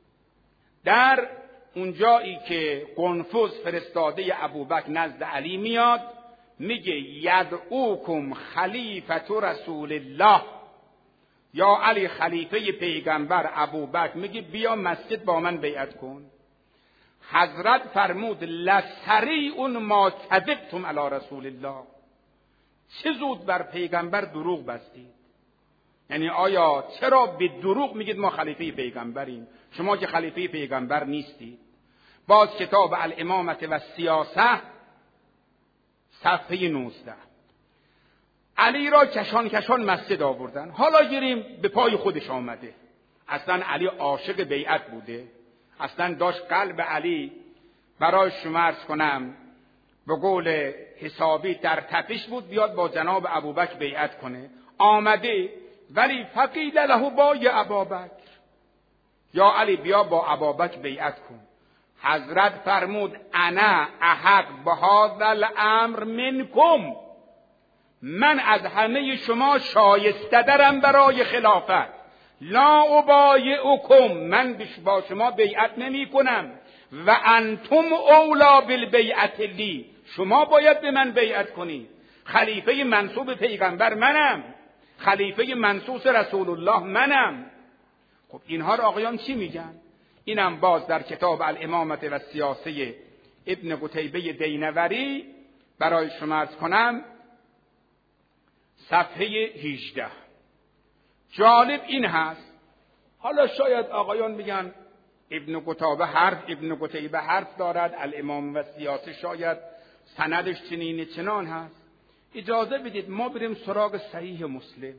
Speaker 1: در اون جایی که قنفذ فرستاده ابوبکر نزد علی میاد، میگه یدعوکم خلیفة رسول الله، یا علی خلیفه پیغمبر. ابوبکر میگه بیا مسجد با من بیعت کن. حضرت فرمود لسریع ما کذبتم علی رسول الله، چه زود بر پیغمبر دروغ بستید. یعنی آیا چرا به دروغ میگید ما خلیفه پیغمبریم؟ شما که خلیفه پیغمبر نیستید. باز کتاب الامامة و السیاسه صفحه 19، علی را کشان کشان مسجد آوردن. حالا گیریم به پای خودش آمده. اصلا علی عاشق بیعت بوده، اصلا داشت قلب علی برای شما عرض کنم به قول حسابی در تپش بود بیاد با جناب ابوبکر بیعت کنه. آمده ولی فقیل له بای ابابکر، یا علی بیا با ابابکر بیعت کن. حضرت فرمود انا احق بهذا الامر منکم، من از همه شما شایسته درم برای خلافت. لا ابایعکم، من با شما بیعت نمی کنم. و انتم اولا بالبیعت لی، شما باید به من بیعت کنید. خلیفه منصوب پیغمبر منم، خلیفه منصوص رسول الله منم. خب اینها رو آقایان چی میگن؟ اینم باز در کتاب الامامت و سیاسه ابن قتیبه دینوری برای شما عرض کنم، صفحه 18. جالب این هست، حالا شاید آقایان بگن ابن قتیبه حرف دارد، الامام و سیاسه شاید سندش چنین چنان هست. اجازه بدید ما بریم سراغ صحیح مسلم.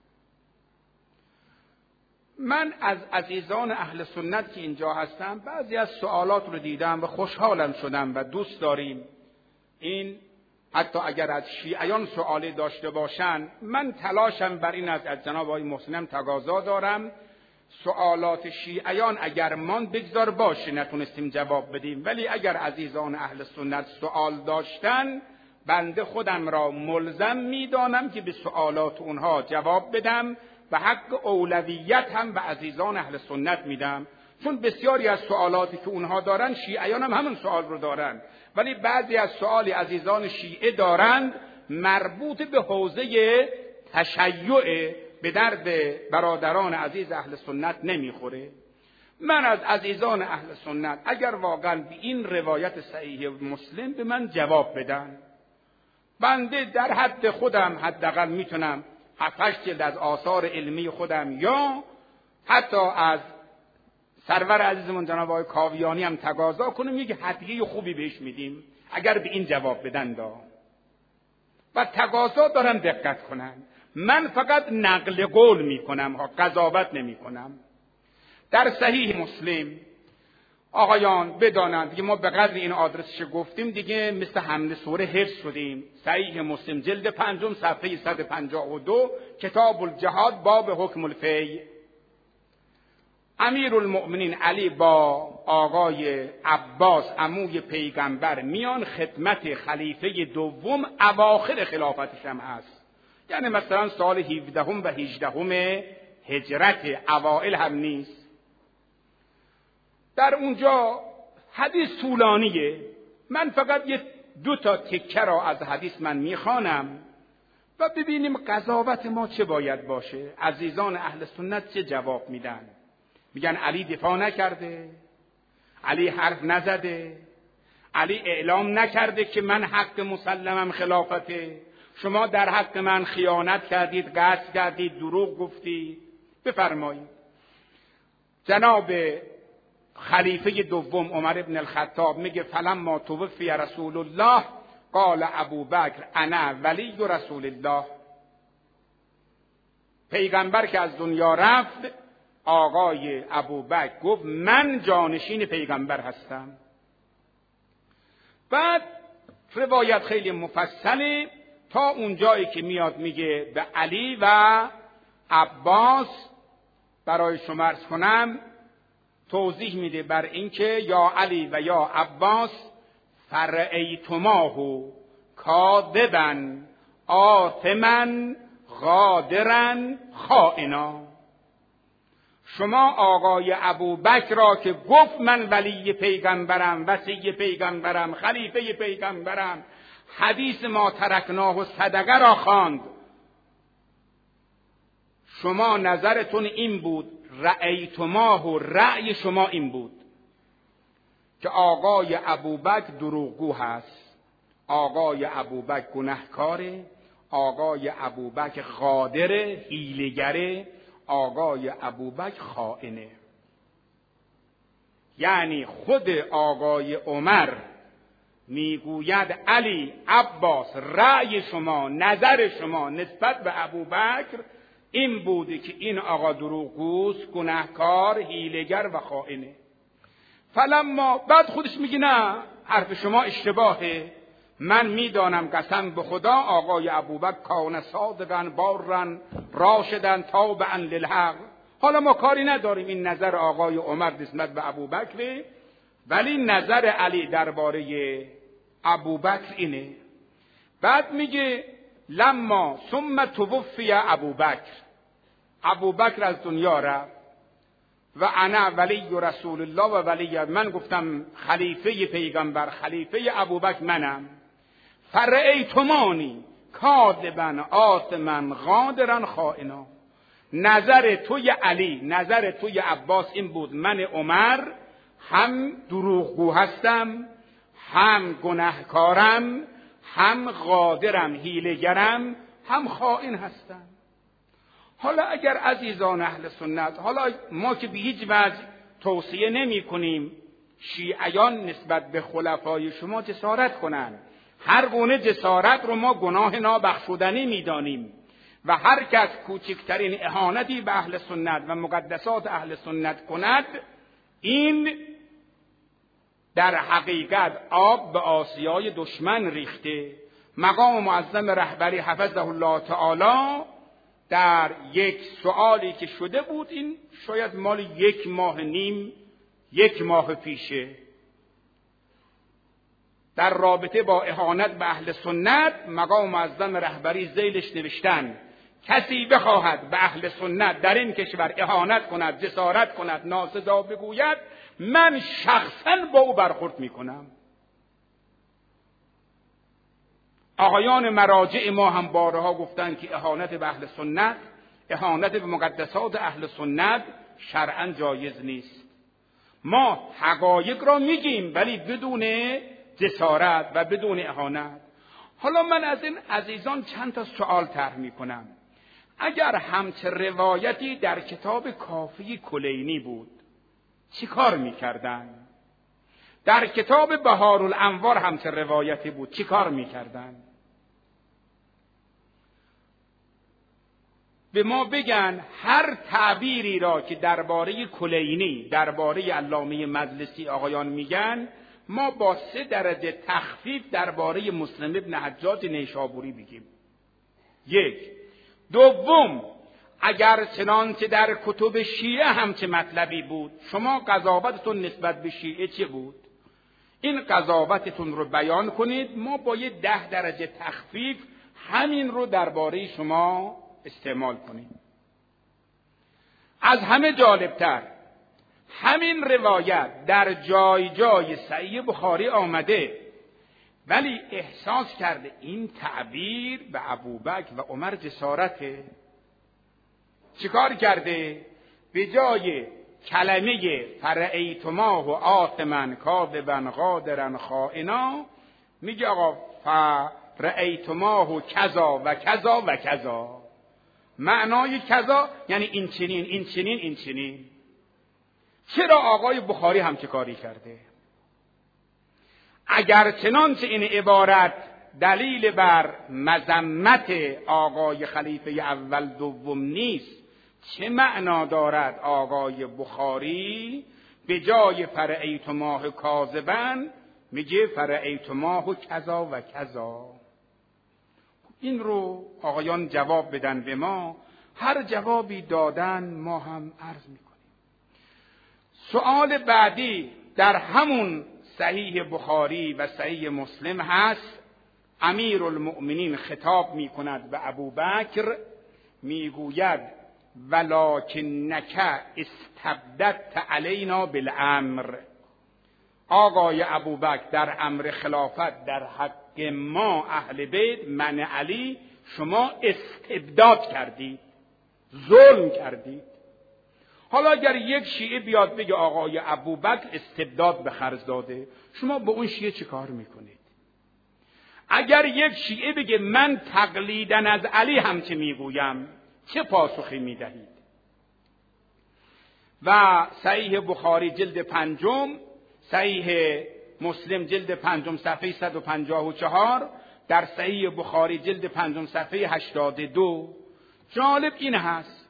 Speaker 1: من از عزیزان اهل سنت که اینجا هستم بعضی از سوالات رو دیدم و خوشحالم شدم و دوست داریم این حتی اگر از شیعیان سوالی داشته باشن، من تلاشم بر این است از جناب آقای محسنم تقاضا دارم سوالات شیعیان اگر ماند بگذار باشه نتونستیم جواب بدیم، ولی اگر عزیزان اهل سنت سوال داشتن بنده خودم را ملزم میدانم که به سوالات اونها جواب بدم و حق اولویت هم به عزیزان اهل سنت میدم، چون بسیاری از سوالاتی که اونها دارن شیعیان هم همون سوال رو دارن، ولی بعضی از سوالی عزیزان شیعه دارند مربوط به حوزه تشیع به درد برادران عزیز اهل سنت نمیخوره. من از عزیزان اهل سنت اگر واقعا به این روایت صحیح مسلم به من جواب بدن، بنده در حد خودم حداقل میتونم 7-8 جلد از آثار علمی خودم یا حتی از سرور عزیزمون جناب آقای کاویانی هم تقاضا کنیم یک هدیه خوبی بهش میدیم اگر به این جواب بدن و تقاضا دارم دقت کنن. من فقط نقل قول میکنم، قضاوت نمیکنم. در صحیح مسلم آقایان بدانند دیگه ما به قدر این آدرسش گفتیم دیگه مثل حمله سوره حفظ شدیم. صحیح مسلم جلد 5 صفحه 152 کتاب الجهاد باب حکم الفی. امیرالمؤمنین علی با آقای عباس عموی پیغمبر میان خدمت خلیفه دوم اواخر خلافتش هم هست، یعنی مثلا سال 17 و 18 هجرت، اوائل هم نیست. در اونجا حدیث طولانیه، من فقط 2 تکه را از حدیث من میخوانم و ببینیم قضاوت ما چه باید باشه. عزیزان اهل سنت چه جواب میدن؟ میگن علی دفاع نکرده، علی حرف نزده، علی اعلام نکرده که من حق مسلمم خلافته، شما در حق من خیانت کردید، قصد کردید، دروغ گفتید. بفرمایید. جناب خلیفه دوم عمر ابن الخطاب میگه فلما توفی رسول الله قال ابوبکر انا ولی رسول الله. پیغمبر که از دنیا رفت آقای ابوبکر گفت من جانشین پیغمبر هستم. بعد روایت خیلی مفصله تا اون جایی که میاد میگه به علی و عباس برای شما عرض کنم توضیح میده بر اینکه یا علی و یا عباس فرعیتماه کاذبا آثما غادرا خائنا. شما آقای ابوبکر را که گفت من ولی پیغمبرم، وصی پیغمبرم، خلیفه پیغمبرم، حدیث ما ترکناه و صدقه را خواند، شما نظرتون این بود، رأیتماه و رأی شما این بود که آقای ابوبکر دروغگو هست، آقای ابوبکر گناهکاره، آقای ابوبکر غادره، حیله‌گره، آقای ابوبکر خائنه. یعنی خود آقای عمر میگوید علی، عباس، رأی شما، نظر شما نسبت به ابوبکر این بوده که این آقا دروغگوست، گناهکار، حیله‌گر و خائنه. فلما بعد خودش میگه نه حرف شما اشتباهه، من میدانم قسم به خدا آقای ابوبکر کان صادقا بارن راشدن تابعا للحق. حالا ما کاری نداریم این نظر آقای عمر نسبت به ابوبکر، ولی نظر علی درباره ابوبکر اینه. بعد میگه لما ثم توفی ابوبکر از دنیا رفت و انا ولی رسول الله و ولی، من گفتم خلیفه پیغمبر، خلیفه ابوبکر منم. فرأیتمانی کاذبا آثما غادرا خائنا. نظر توی علی، نظر توی عباس این بود من عمر هم دروغگو هستم، هم گناهکارم، هم غادرم، حیله‌گرم، هم خائن هستم. حالا اگر عزیزان اهل سنت، حالا ما که به هیچ وجه توصیه نمی کنیم شیعیان نسبت به خلفای شما جسارت کنند، هر گونه جسارت رو ما گناه نابخشودنی می دانیم و هر کس کوچکترین اهانتی به اهل سنت و مقدسات اهل سنت کند، این در حقیقت آب به آسیای دشمن ریخته. مقام معظم رهبری حفظه الله تعالی در یک سوالی که شده بود، این شاید مال 1 ماه نیم 1 ماه پیشه، در رابطه با اهانت به اهل سنت، مقام معظم رهبری ذیلش نوشتن کسی بخواهد به اهل سنت در این کشور اهانت کند، جسارت کند، ناسزا بگوید، من شخصا با او برخورد میکنم. آقایان مراجع ما هم بارها گفتن که اهانت به اهل سنت، اهانت به مقدسات اهل سنت شرعا جایز نیست. ما حقایق را میگیم ولی بدون جسارت و بدون اهانت. حالا من از این عزیزان چند تا سوال طرح میکنم. اگر همچه روایتی در کتاب کافی کلینی بود چی کار میکردن؟ در کتاب بهارالانوار همچه روایتی بود چی کار میکردن؟ به ما بگن هر تعبیری را که درباره کلینی، درباره علامه مجلسی آقایان میگن، ما با 3 درجه تخفیف درباره مسلم ابن حجاج نیشابوری بگیم. 1. دوم، اگر چنانچه در کتب شیعه همچه مطلبی بود، شما قضاوتتون نسبت به شیعه چه بود؟ این قضاوتتون رو بیان کنید، ما با 10 درجه تخفیف همین رو درباره شما استعمال کنیم. از همه جالبتر همین روایت در جای جای صحیح بخاری آمده، ولی احساس کرده این تعبیر به ابوبکر و عمر جسارته. چیکار کرده؟ به جای کلمه فرأیتماه و آثما کاذبا غادرا خائنا میگه آقا فرأیتماه و کذا و کذا و کذا. معنای کذا یعنی این چنین این چنین این چنین. چرا آقای بخاری همچه کاری کرده؟ اگر چنانچه این عبارت دلیل بر مذمت آقای خلیفه اول دوم نیست، چه معنا دارد آقای بخاری به جای فرأیتماه کاذبا میگه فرأیتماه کذا و کذا؟ این رو آقایان جواب بدن به ما. هر جوابی دادن ما هم عرض میکنیم. سؤال بعدی در همون صحیح بخاری و صحیح مسلم هست. امیرالمؤمنین خطاب میکند به ابوبکر، میگوید ولکنک استبددت علینا بالامر. آقای ابوبکر در امر خلافت در حق ما اهل بیت، من علی، شما استبداد کردید، ظلم کردید. حالا اگر یک شیعه بیاد بگه آقای ابوبکر استبداد به خرج داده، شما با اون شیعه چه کار میکنید؟ اگر یک شیعه بگه من تقلیداً از علی همچه میگویم، چه پاسخی میدهید؟ و صحیح بخاری جلد 5، صحیح مسلم جلد 5 صفحه 154، در صحیح بخاری جلد 5 صفحه 82 جالب این هست: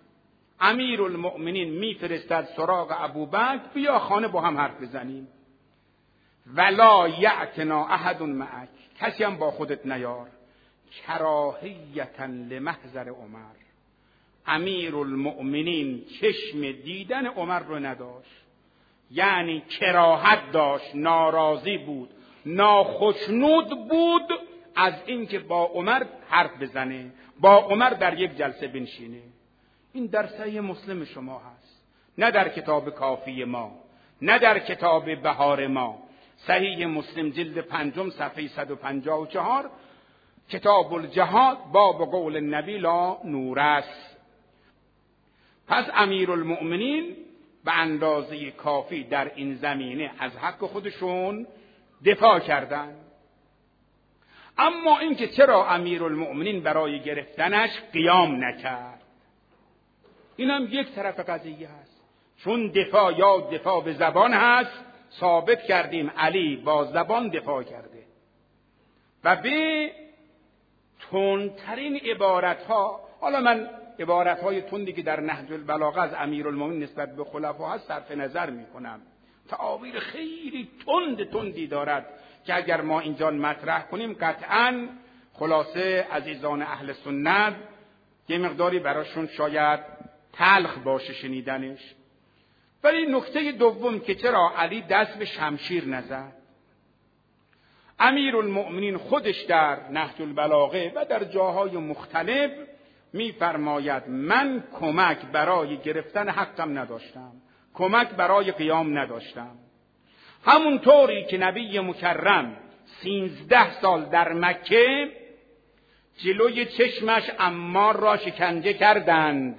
Speaker 1: امیرالمؤمنین میفرستد سراغ ابوبکر بیا خانه با هم حرف بزنیم. ولا یعتنا احد معک، کسی هم با خودت نیار. کراهیتا لمحضر عمر، امیرالمؤمنین چشم دیدن عمر رو نداشت، یعنی کراهت داشت، ناراضی بود، ناخشنود بود از اینکه با عمر حرف بزنه، با عمر در یک جلسه بنشینه. این در صحیح مسلم شما هست، نه در کتاب کافی ما، نه در کتاب بهار ما. صحیح مسلم جلد 5 صفحه 154 کتاب الجهاد باب قول النبی لا نور است. پس امیرالمؤمنین به اندازه کافی در این زمینه از حق خودشون دفاع کردند. اما اینکه چرا امیرالمؤمنین برای گرفتنش قیام نکرد، این هم یک طرف قضیه هست. چون دفاع یا دفاع به زبان هست، ثابت کردیم علی با زبان دفاع کرده و به تندترین عبارتها. حالا من عبارتهای تندی که در نهج البلاغه از امیرالمؤمنین نسبت به خلفا هست صرف نظر میکنم. تعابیر خیلی تندی دارد که اگر ما اینجا مطرح کنیم قطعاً خلاصه عزیزان اهل سنت یه مقداری براشون شاید تلخ باشه شنیدنش. ولی نکته دوم که چرا علی دست به شمشیر نزد، امیرالمؤمنین خودش در نهج البلاغه و در جاهای مختلف می‌فرماید من کمک برای گرفتن حقم نداشتم، کمک برای قیام نداشتم. همونطوری که نبی مکرم 13 سال در مکه جلوی چشمش عمار را شکنجه کردند،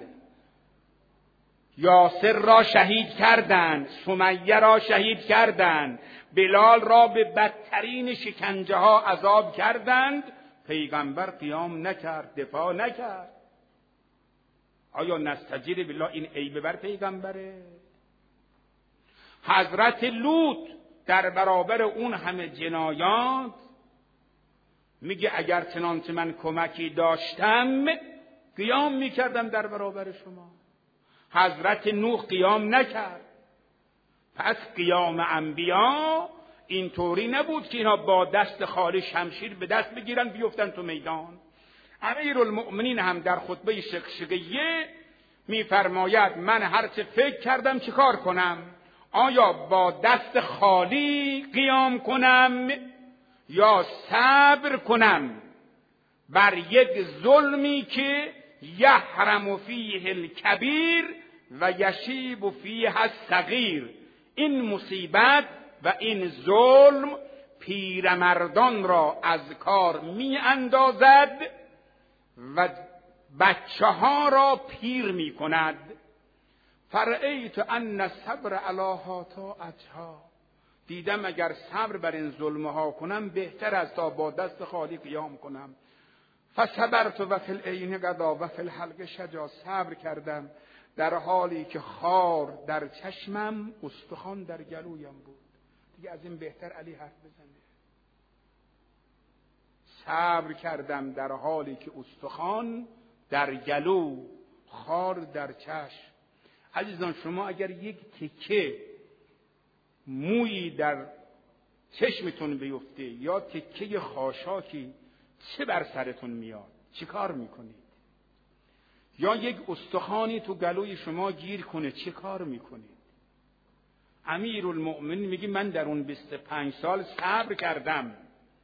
Speaker 1: یاسر را شهید کردند، سمیه را شهید کردند، بلال را به بدترین شکنجه ها عذاب کردند، پیغمبر قیام نکرد، دفاع نکرد. آیا نستجیر بالله این عیب بر پیغمبره؟ حضرت لوط در برابر اون همه جنایات میگه اگر چنانچه من کمکی داشتم قیام میکردم در برابر شما. حضرت نوح قیام نکرد. پس قیام انبیا اینطوری نبود که اینا با دست خالی شمشیر به دست بگیرن بیفتن تو میدان. امیرالمؤمنین هم در خطبه شقشقیه میفرماید من هرچه فکر کردم چیکار کنم، آیا با دست خالی قیام کنم یا صبر کنم بر یک ظلمی که یحرم فیه الکبیر و یشیب فیه الصغیر. این مصیبت و این ظلم پیرمردان را از کار می اندازد و بچه ها را پیر می کند. فرأیت ان صبر علی هاتا اجها، دیدم اگر صبر بر این ظلم ها کنم بهتر است تا با دست خالی قیام کنم. فصبرت و فی العین قضا و فی الحلق شجا، صبر کردم در حالی که خار در چشمم، استخوان در گلویم بود. دیگه از این بهتر علی حرف بزنه. صبر کردم در حالی که استخوان در گلو، خار در چشم. عزیزان شما اگر یک تکه مویی در چشمتون بیفته یا تکه خاشاکی، چه بر سرتون میاد؟ چی کار میکنید؟ یا یک استخوانی تو گلوی شما گیر کنه، چه کار میکنید؟ امیرالمؤمنین میگه من در اون 25 سال صبر کردم،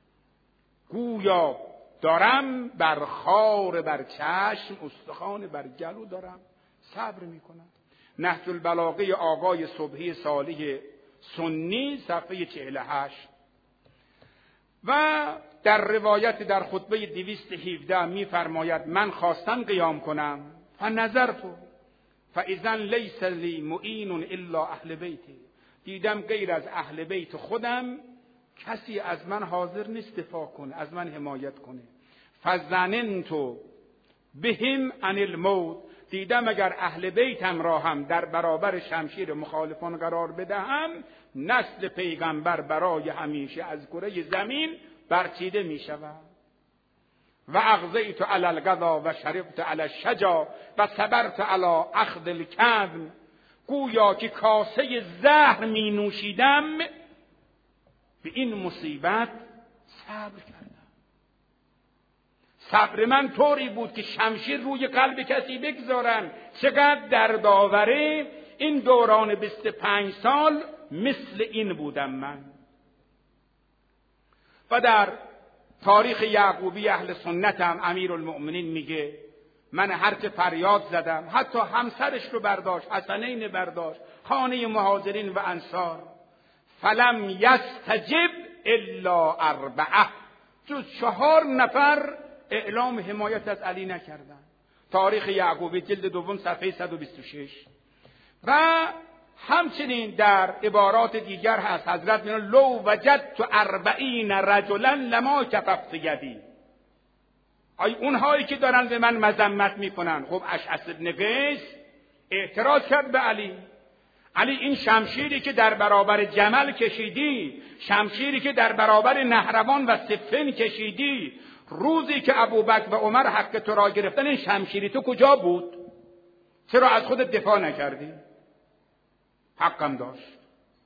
Speaker 1: گویا دارم بر خار بر چشم، استخوان بر گلو دارم صبر میکنم. نهج البلاغه آقای صبحی صالح سنی صفحه 48. و در روایت در خطبه 217 میفرماید من خواستم قیام کنم فنظرت فاذا لیس لی معین الا اهل بیتی، دیدم غیر از اهل بیت خودم کسی از من حاضر نیست دفاع کنه، از من حمایت کنه. فظننت بهم عن الموت، دیدم اگر اهل بیتم را هم در برابر شمشیر مخالفان قرار بدهم، نسل پیغمبر برای همیشه از کره زمین برچیده می شود. و اغذیت علی القضا و شربت علی الشجا و صبرت علی اخذ الکذب، گویا که کاسه زهر می نوشیدم به این مصیبت صبر کردم. صبر من طوری بود که شمشیر روی قلب کسی بگذارن چقدر دردآوره. این دوران 25 سال مثل این بودم من. و در تاریخ یعقوبی اهل سنتم امیرالمؤمنین میگه من هرچه فریاد زدم، حتی همسرش رو برداشت، حسنین برداشت، خانه مهاجرین و انصار، فلم یستجب الا 4، جز 4 نفر اعلام حمایت از علی نکردن. تاریخ یعقوبی جلد دوم صفحه 126. و همچنین در عبارات دیگر هست حضرت میگن لو وجدت 40 رجلا لما کففت یدی. اونهایی که دارن به من مذمت میکنن، خب اشعث بن قیس اعتراض کرد به علی. علی این شمشیری که در برابر جمل کشیدی، شمشیری که در برابر نهروان و صفین کشیدی، روزی که ابوبکر و عمر حق تو را گرفتن، این شمشیری تو کجا بود؟ چرا از خودت دفاع نکردی؟ حقم داشت.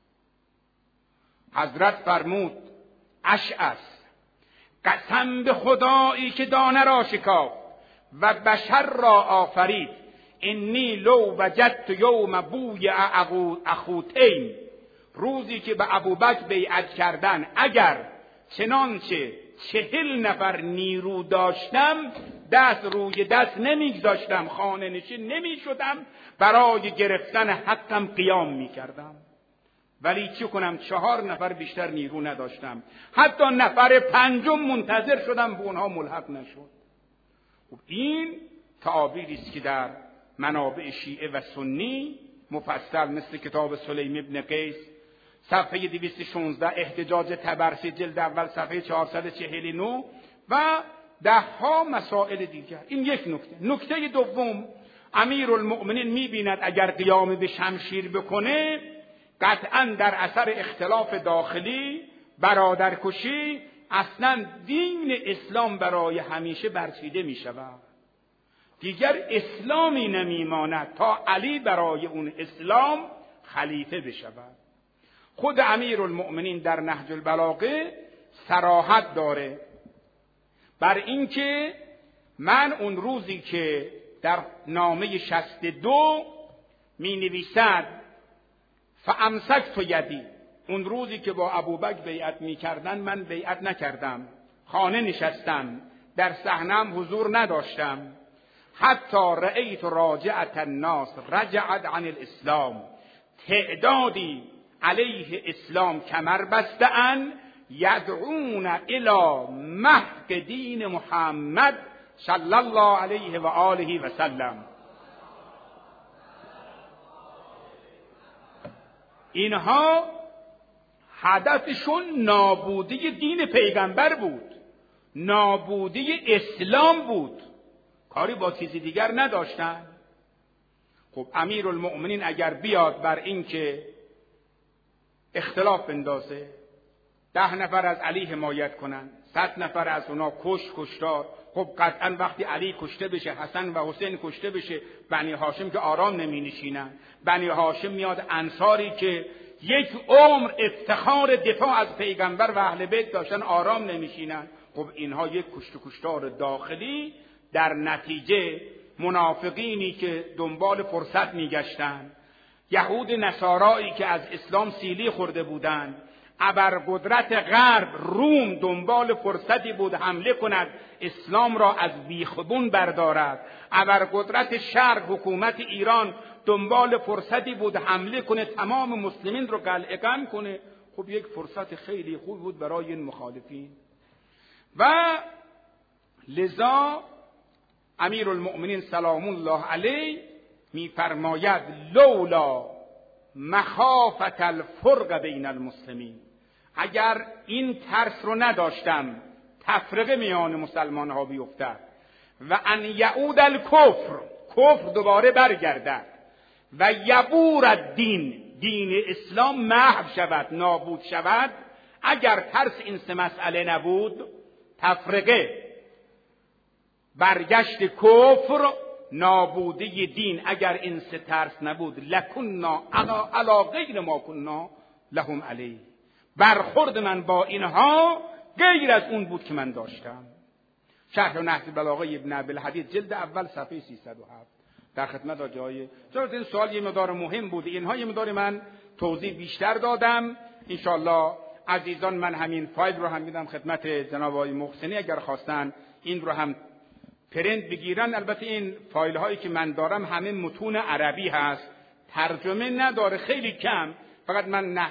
Speaker 1: حضرت فرمود اشعث قسم به خدایی که دانه را شکافت و بشر را آفرید، انی لو وجدت یوم بوی اخوتین، روزی که به ابوبکر بیعت کردن اگر چنانچه 40 نفر نیرو داشتم، دست روی دست نمیگذاشتم، خانه نشین نمیشدم، برای گرفتن حقم قیام میکردم. ولی چی کنم؟ 4 نفر بیشتر نیرو نداشتم، حتی نفر 5 منتظر شدم به اونها ملحق نشد. این تعابیری است که در منابع شیعه و سنی مفصل مثل کتاب سلیم ابن قیس صفحه 216، احتجاج طبرسی جلد اول صفحه 449 و 10 مسائل دیگر. این یک نکته. نکته دوم، امیرالمؤمنین میبیند اگر قیام به شمشیر بکنه قطعا در اثر اختلاف داخلی، برادرکشی، اصلا دین اسلام برای همیشه برچیده میشود، دیگر اسلامی نمیماند تا علی برای اون اسلام خلیفه بشود. خود امیرالمؤمنین در نهج البلاغه صراحت داره بر اینکه من اون روزی که در نامه 62 می نویسد فامسکت یدی، اون روزی که با ابوبکر بیعت می کردن من بیعت نکردم، خانه نشستم، در صحنم حضور نداشتم، حتی رأیت راجعت الناس رجعت عن الاسلام، تعدادی علیه اسلام کمر بسته‌اند، یدعون الی محق دین محمد صلی الله علیه و آله و سلم. اینها هدفشون نابودی دین پیغمبر بود، نابودی اسلام بود، کاری با چیزی دیگر نداشتن. خب امیرالمؤمنین اگر بیاد بر این که اختلاف بندازه، 10 نفر از علی حمایت کنن، 100 نفر از اونا کشتار، خب قطعا وقتی علی کشته بشه، حسن و حسین کشته بشه، بنی هاشم که آرام نمی نشینن. بنی هاشم میاد انصاری که یک عمر افتخار دفاع از پیغمبر و اهل بیت داشتن آرام نمیشینن. خب اینها یک کشتار داخلی، در نتیجه منافقینی که دنبال فرصت میگشتن، یهود نصارایی که از اسلام سیلی خورده بودند، ابرقدرت غرب روم دنبال فرصتی بود حمله کند، اسلام را از بیخبون بردارد، ابرقدرت شرق حکومت ایران دنبال فرصتی بود حمله کنه، تمام مسلمین رو قلعه قم کنه. خب یک فرصت خیلی خوب بود برای این مخالفین. و لذا امیرالمؤمنین سلام الله علیه میفرماید لولا مخافت الفرق بین المسلمین، اگر این ترس رو نداشتم تفرقه میان مسلمان ها بیفتد، و ان یعود الکفر، کفر دوباره برگردد، و یبور الدین، دین اسلام محو شود، نابود شود، اگر ترس این سه مسئله نبود، تفرقه، برگشت کفر، نابودی دین، اگر این سه ترس نبود، لکننا علی غیر ما کننا لهم علیه، برخورد من با اینها غیر از اون بود که من داشتم. شرح نهج البلاغه ابن ابی‌الحدید جلد اول صفحه 307 در خدمت جای چون این سوال یه مقدار مهم بود، اینها یه مقدار من توضیح بیشتر دادم. انشالله عزیزان من همین فایل رو هم میدم خدمت جناب آقای محسنی، اگر خواستن این رو هم پرینت بگیرن. البته این فایل هایی که من دارم همه متون عربی هست، ترجمه نداره، خیلی کم. فقط من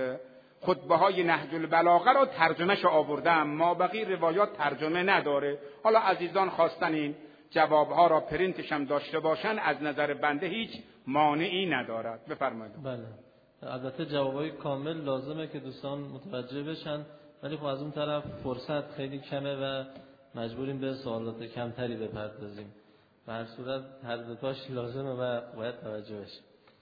Speaker 1: خطبه های نهج البلاغه رو ترجمهش آوردم، ما بقیه روایات ترجمه نداره. حالا عزیزان خواستن این جوابها را پرینتش هم داشته باشن، از نظر بنده هیچ مانعی ندارد. بفرمایید.
Speaker 2: بله، البته جوابای کامل لازمه که دوستان متوجه بشن، ولی خب از اون طرف فرصت خیلی کمه و مجبوریم به سوالات کمتری بپردازیم. به هر صورت هر دو تاش لازمه و باید توجه بشه.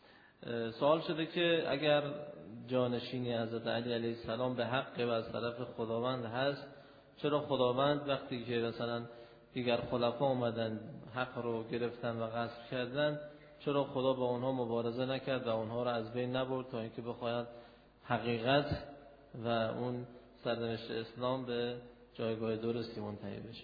Speaker 2: سوال شده که اگر جانشینی حضرت علی علیه السلام به حق و از طرف خداوند هست، چرا خداوند وقتی که مثلا دیگر خلفا اومدن حق رو گرفتن و غصب کردن، چرا خدا با اونها مبارزه نکرد و اونها رو از بین نبرد تا اینکه بخواید حقیقت و اون سرنوشت اسلام به جایگاه درستی منتهی بشه؟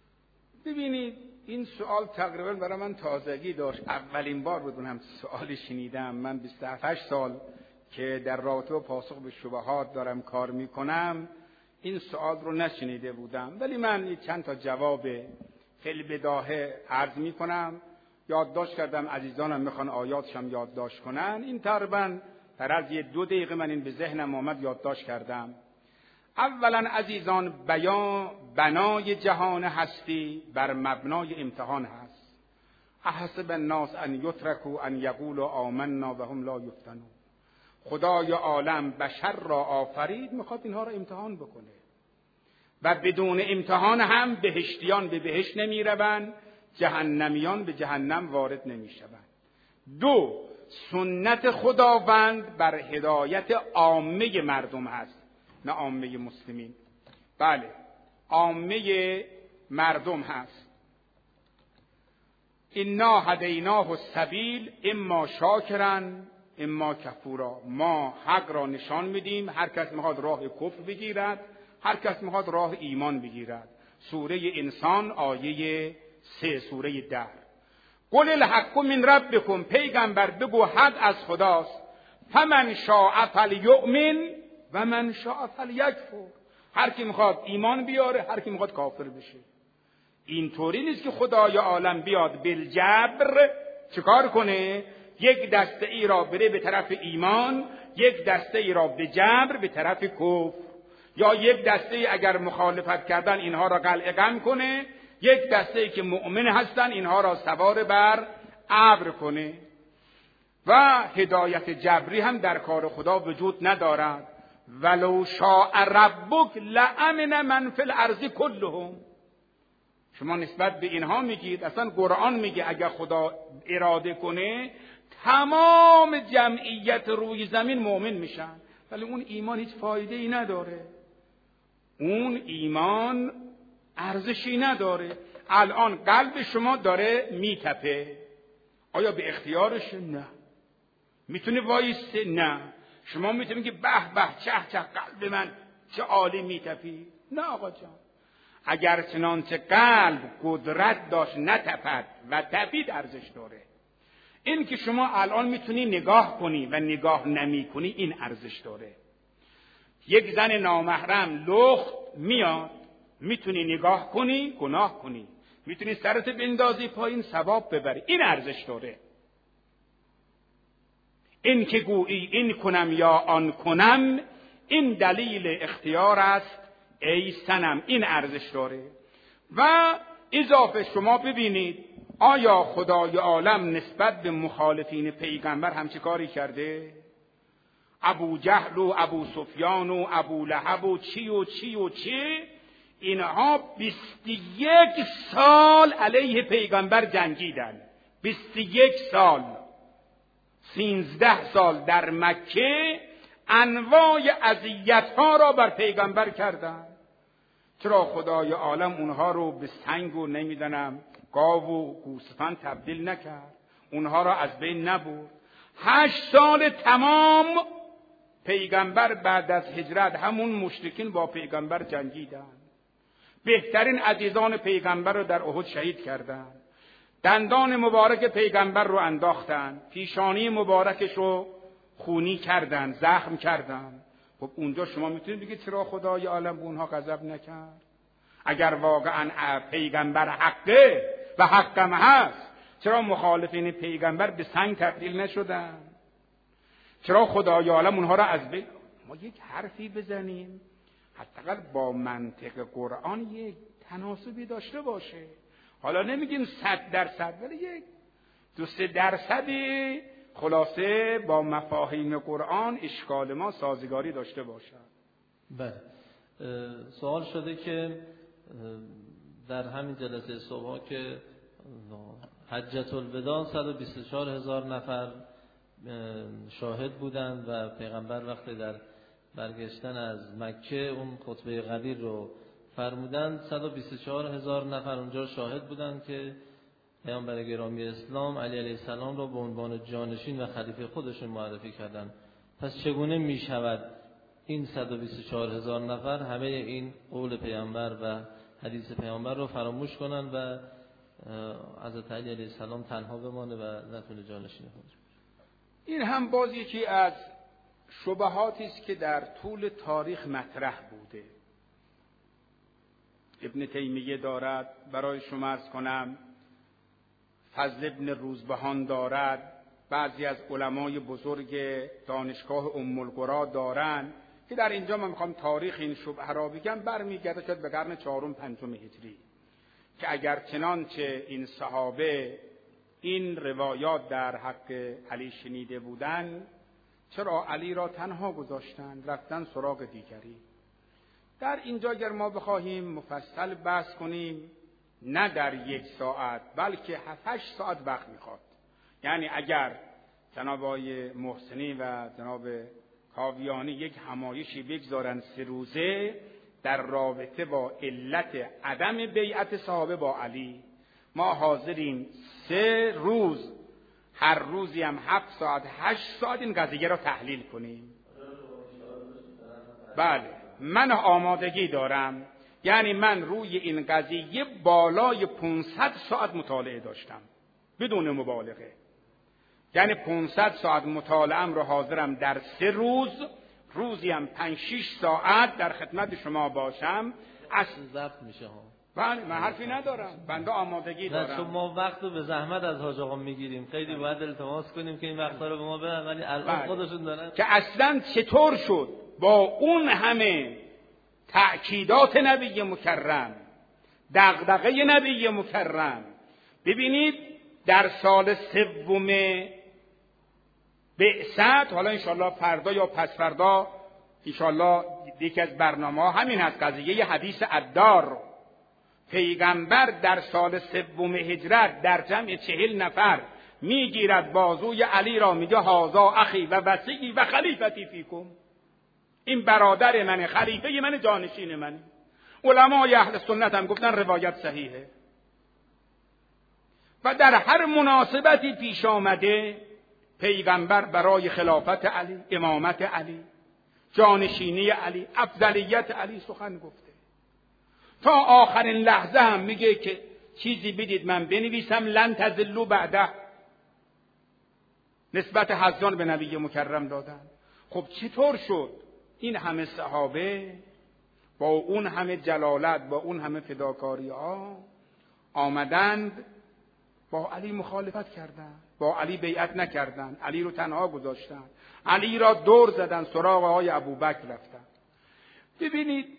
Speaker 1: ببینید این سوال تقریبا برای من تازگی داشت، اولین بار بود هم سوالی شنیدم. من 28 سال که در رابطه با پاسخ به شبهات دارم کار میکنم، این سوال رو نشنیده بودم، ولی من چند تا جواب خیلی بداهه عرض میکنم. یادداشت کردم، عزیزانم میخوان آیاتشم یادداشت کنن. این تقریبا در از 2 دقیقه من این به ذهنم آمد، یادداشت کردم. اولا عزیزان، بنای جهان هستی بر مبنای امتحان هست. احسب الناس ان یترکوا ان یقولوا آمنا و هم لا یفتنون. خدای عالم بشر را آفرید، میخواد اینها را امتحان بکنه و بدون امتحان هم بهشتیان به بهشت نمیروند، جهنمیان به جهنم وارد نمیشوند. 2. سنت خداوند بر هدایت عامه مردم هست، نه عامه مسلمین. بله، عامه مردم هست. انا هدیناه السبیل اما شاکرا اما کفورا. ما حق را نشان میدیم، هر کس میخواد راه کفر بگیرد، هر کس میخواد راه ایمان بگیرد. سوره انسان آیه 3 سوره در. قل الحق من ربکم، پیغمبر بگو حق از خداست. فمن شاء فلیؤمن و من شاء فلیکفر. هر کی میخواد ایمان بیاره، هر کی میخواد کافر بشه. اینطوری نیست که خدای عالم بیاد بالجبر چیکار کنه؟ یک دسته ای را بره به طرف ایمان، یک دسته ای را به جبر به طرف کفر، یا یک دسته ای اگر مخالفت کردن اینها را قلع قم کنه، یک دسته ای که مؤمن هستن اینها را سوار بر ابر کنه. و هدایت جبری هم در کار خدا وجود ندارد. ولو شاء ربک لامن من فی الارض کلهم. شما نسبت به اینها میگید، اصلا قرآن میگه اگر خدا اراده کنه تمام جمعیت روی زمین مؤمن میشن، ولی اون ایمان هیچ فایده ای نداره، اون ایمان ارزشی نداره. الان قلب شما داره میتپه، آیا به اختیارش؟ نه. میتونه وایسته؟ نه. شما میتونید که به به چه چه قلب من چه عالی میتپی؟ نه آقا جان. اگر چنانچه قلب قدرت داشت نتپد و تپید ارزش داره. این که شما الان میتونی نگاه کنی و نگاه نمی کنی این ارزش داره. یک زن نامحرم لخت میاد، میتونی نگاه کنی گناه کنی، میتونی سرت بندازی پایین ثواب ببری، این ارزش داره. این که گویی این کنم یا آن کنم، این دلیل اختیار است ای صنم، این ارزش داره. و اضافه شما ببینید آیا خدای عالم نسبت به مخالفین پیغمبر همچه کاری کرده؟ ابو جهل و ابو سفیان و ابو لهب و چی و چی و چی، اینها 21 سال علیه پیغمبر جنگیدن. 21 سال، 13 سال در مکه انواع اذیت‌ها را بر پیغمبر کردند. چرا خدای عالم اونها رو به سنگ و نمیدونم گاو و گوسفند تبدیل نکرد؟ اونها را از بین نبرد؟ 8 سال تمام پیغمبر بعد از هجرت همون مشرکین با پیغمبر جنگیدن، بهترین عزیزان پیغمبر رو در احد شهید کردن، دندان مبارک پیغمبر رو انداختن، پیشانی مبارکش رو خونی کردن، زخم کردن. خب اونجا شما میتونید بگید چرا خدای عالم به اونها غضب نکرد؟ اگر واقعا پیغمبر حقه و حقم هست، چرا مخالفین پیغمبر به سنگ تبدیل نشدن؟ چرا خدای عالم اونها را از بین؟ ما یک حرفی بزنیم حداقل با منطق قرآن یک تناسبی داشته باشه. حالا نمیگیم 100%، ولی یک 2-3% خلاصه با مفاهیم قرآن اشکال ما سازگاری داشته باشد.
Speaker 2: بله. سوال شده که در همین جلسه صبح که حجت الوداع 124,000 نفر شاهد بودند و پیغمبر وقتی در برگشتن از مکه اون خطبه قدیر رو فرمودند، 124,000 نفر اونجا شاهد بودند که پیامبر گرامی اسلام علی علیه السلام رو به عنوان جانشین و خلیفه خودشون معرفی کردند. پس چگونه می شود این 124,000 نفر همه این قول پیامبر و حدیث پیامبر رو فراموش کنند و حضرت علی علیه السلام تنها بمانه و نتونه جانشین خودش؟
Speaker 1: این هم باز یکی از شبهاتی است که در طول تاریخ مطرح بوده. ابن تیمیه دارد، برای شما عرض کنم فضل ابن روزبهان دارد، بعضی از علمای بزرگ دانشگاه ام القرا دارند که در اینجا من میخوام تاریخ این شبهه را بگم. برمیگرده شاید به قرن 4-5 هجری که اگر چنانچه این صحابه این روایات در حق علی شنیده بودند، چرا علی را تنها گذاشتند رفتن سراغ دیگری؟ در اینجا اگر ما بخواهیم مفصل بحث کنیم، نه در 1 ساعت بلکه 7-8 ساعت وقت میخواد. یعنی اگر جناب آقای محسنی و جناب کاویانی یک همایشی بگذارن 3 روزه در رابطه با علت عدم بیعت صحابه با علی، ما حاضریم 3 روز هر روزی هم 7 ساعت 8 ساعت این قضیه را تحلیل کنیم. بله، من آمادگی دارم. یعنی من روی این قضیه بالای 500 ساعت مطالعه داشتم بدون مبالغه. یعنی 500 ساعت مطالعه‌ام رو حاضرم در 3 روز، روزی هم 5-6 ساعت در خدمت شما باشم.
Speaker 2: ضبط میشه ها.
Speaker 1: بله، من حرفی ندارم، بنده آمادگی دارم.
Speaker 2: چون ما وقت رو به زحمت از حاج آقا میگیریم، خیلی باید التماس کنیم که این وقتا رو به ما بدن، ولی الان خودشون دارن
Speaker 1: که اصلا چطور شد با اون همه تأکیدات نبی مکرم، دغدغه نبی مکرم. ببینید در سال 3 بعثت، حالا انشالله فردا یا پس فردا انشالله یکی از برنامه همین هست، قضیه حدیث عدار. پیغمبر در سال 3 هجرت در جمع 40 نفر میگیرد بازوی علی را، میگه هازا اخی و وصی و خلیفتی فیکم، این برادر من، خلیفه من، جانشین من. علمای اهل سنت هم گفتن روایت صحیحه و در هر مناسبتی پیش آمده پیغمبر برای خلافت علی، امامت علی، جانشینی علی، افضلیت علی سخن گفته. تا آخرین لحظه هم میگه که چیزی بدید من بنویسم لن تضلوا بعده، نسبت حزان به نبی مکرم دادن. خب چطور شد این همه صحابه با اون همه جلالت، با اون همه فداکاری ها آمدند با علی مخالفت کردند، با علی بیعت نکردند، علی رو تنها گذاشتند، علی را دور زدن، سراغ آقای ابوبکر رفتن. ببینید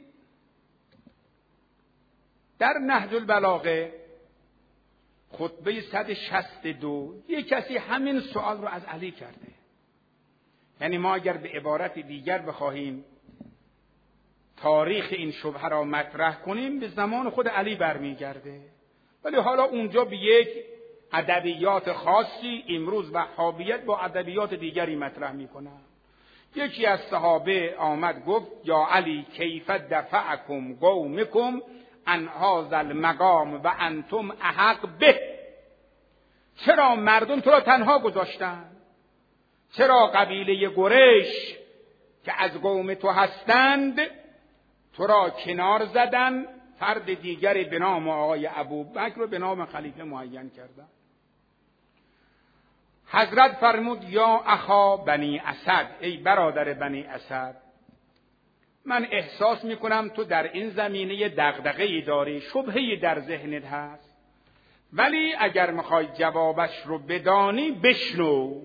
Speaker 1: در نهج البلاغه خطبه 162 یک کسی همین سوال رو از علی کرده. یعنی ما اگر به عبارت دیگر بخواهیم تاریخ این شبهه را مطرح کنیم به زمان خود علی برمیگرده، ولی حالا اونجا به یک ادبیات خاصی، امروز وهابیت با ادبیات دیگری مطرح میکنن. یکی از صحابه آمد گفت یا علی کیف دفعکم قومکم عن هذا المقام و انتم احق به، چرا مردم تو را تنها گذاشتن؟ چرا قبیله قریش که از قوم تو هستند تو را کنار زدن، فرد دیگری به نام آقای ابوبکر رو به نام خلیفه معین کردن. حضرت فرمود یا اخا بنی اسد، ای برادر بنی اسد، من احساس میکنم تو در این زمینه دغدغه‌ای داری، شبهه‌ای در ذهنت هست، ولی اگر میخوای جوابش رو بدانی بشنو.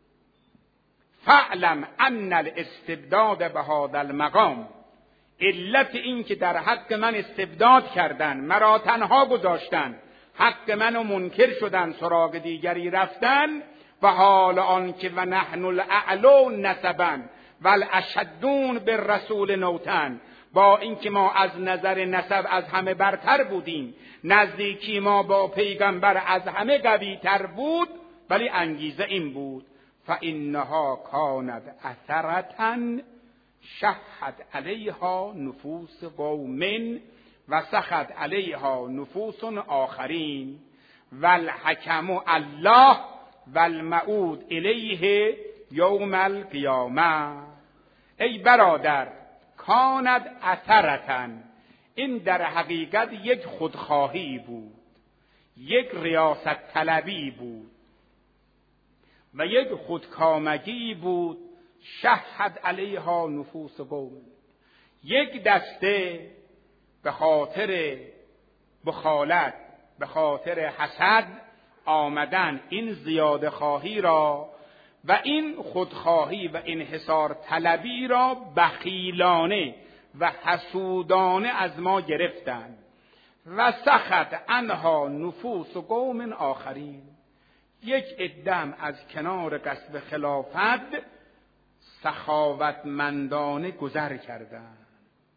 Speaker 1: فاعلم ان الاستبداد به هذا المقام، علت این که در حق من استبداد کردن، مرا تنها گذاشتن، حق منو منکر شدن، سراغ دیگری رفتن، و حال آن که و نحن الاعلو نسبا والاشدون بالرسول نوتن، با اینکه ما از نظر نسب از همه برتر بودیم، نزدیکی ما با پیغمبر از همه قوی تر بود، ولی انگیزه این بود فانها کانت اثرة شحت علیها نفوس قوم و سخت علیها نفوس آخرین والحکم الله والمعود الیه یوم القیامه. ای برادر، کانت اثرة، این در حقیقت یک خودخواهی بود، یک ریاست طلبی بود و یک خودکامگی بود. شحت علیها نفوس قوم، یک دسته به خاطر بخالت، به خاطر حسد آمدن این زیاده خواهی را و این خودخواهی و انحصار طلبی را بخیلانه و حسودانه از ما گرفتند. و سخط عنها نفوس قوم آخرین، یک عده‌ام از کنار قصب خلافت سخاوتمندانه گذر کردند،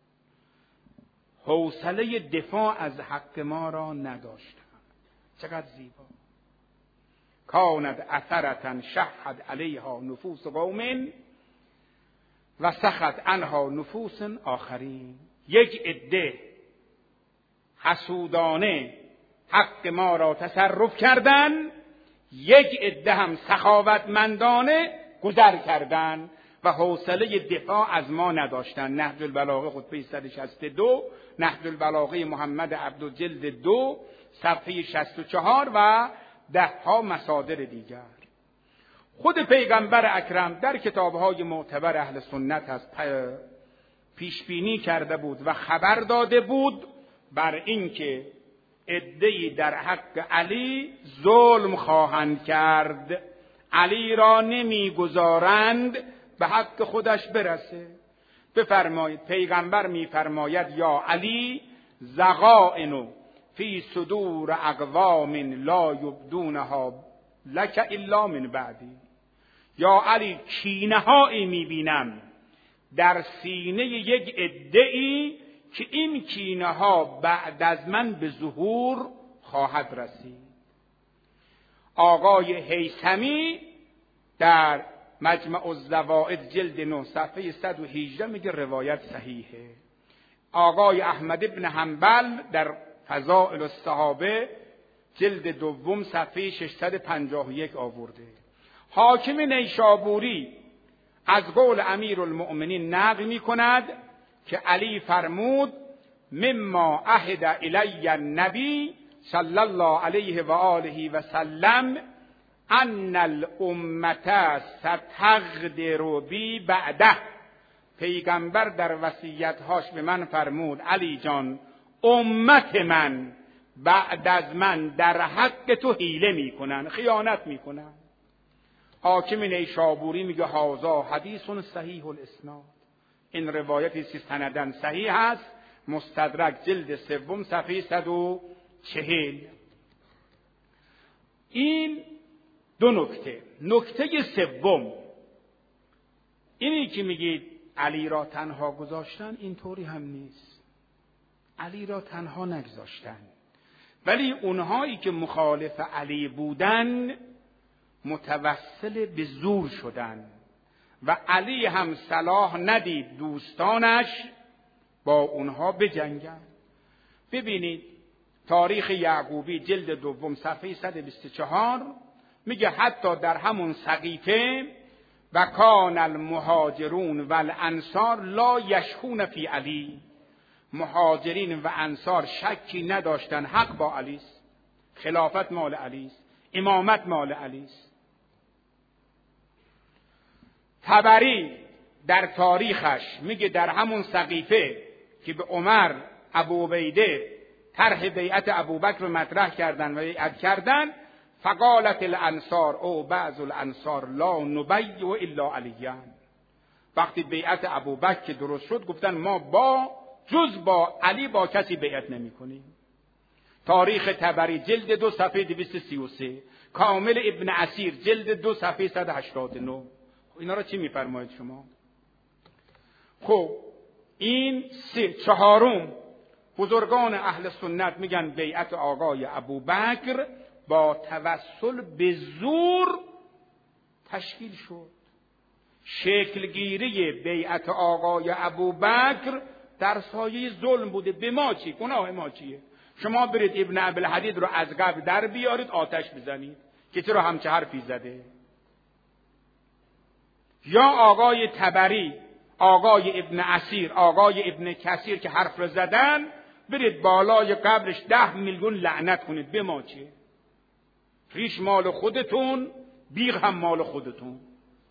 Speaker 1: حوصله دفاع از حق ما را نداشتند. چقدر زیبا. کانت اثرة شحت علیها نفوس قوم و سخط عنها نفوس آخرین، یک عده حسودانه حق ما را تصرف کردند، یک عده هم سخاوتمندانه گذر کردند و حوصله دفاع از ما نداشتند. نهج البلاغه خطبه 162، نهج البلاغه محمد عبدو جلد 2 صفحه 64 و دهها مصادر دیگر. خود پیغمبر اکرم در کتابهای معتبر اهل سنت از پیشبینی کرده بود و خبر داده بود بر اینکه عده‌ای در حق علی ظلم خواهند کرد، علی را نمیگذارند به حق خودش برسه. بفرمایید، پیغمبر میفرماید یا علی زغائن فی صدور اقوام لا یبدونها لک الا من بعدی. یا علی کینه‌هایی میبینم در سینه یک عده‌ای که این کینه‌ها بعد از من به ظهور خواهد رسید. آقای هیثمی در مجمع الزوائد جلد 9 صفحه 118 میگه روایت صحیحه. آقای احمد ابن حنبل در فضائل الصحابه جلد 2 صفحه 651 آورده. حاکم نیشابوری از قول امیرالمؤمنین نقل میکند که علی فرمود مما عهد الی النبی صلی الله علیه و آله و سلم ان الامه ستغدر بی بعده. پیغمبر در وصیت‌هاش به من فرمود علی جان، امت من بعد از من در حق تو حیله میکنن، خیانت میکنن. حاکم نیشابوری میگه هذا حدیث صحیح الاسناد، این روایتی که سندن صحیح است، مستدرک جلد 3 صفحه 140. این دو نکته. نکته سوم اینی که میگید علی را تنها گذاشتن، اینطوری هم نیست. علی را تنها نگذاشتن، ولی اونهایی که مخالف علی بودن متوسل به زور شدن و علی هم صلاح ندید دوستانش با اونها بجنگن. ببینید تاریخ یعقوبی جلد 2 صفحه 124 میگه حتی در همون سقیفه و کان المهاجرون و الانصار لا یشکون فی علی. مهاجرین و انصار شکی نداشتن حق با علی است، خلافت مال علی است، امامت مال علی است. طبری در تاریخش میگه در همون سقیفه که به عمر ابو عبیده طرح بیعت ابوبکر مطرح کردن و بیعت کردن، فقالت الانصار او بعض الانصار لا نبیع الا علیاً. وقتی بیعت ابوبکر که درست شد گفتن ما جز با علی با کسی بیعت نمی کنیم. تاریخ طبری جلد 2 صفحه 233، کامل ابن اسیر جلد 2 صفحه 189. اینا را چی میفرمایید شما؟ خب این چهارم بزرگان اهل سنت میگن بیعت آقای ابوبکر با توسل به زور تشکیل شد. شکلگیری بیعت آقای ابوبکر در سایه ظلم بوده. به ما چی؟ گناه ما چیه؟ شما برید ابن ابوالحدید رو از قبل در بیارید آتش بزنید که چرا همچه حرفی زده. یا آقای طبری، آقای ابن اسیر، آقای ابن کثیر که حرف رو زدن، برید بالای قبرش 10 میلیون لعنت کنید. به ما چیه؟ ریش مال خودتون، بیغ هم مال خودتون.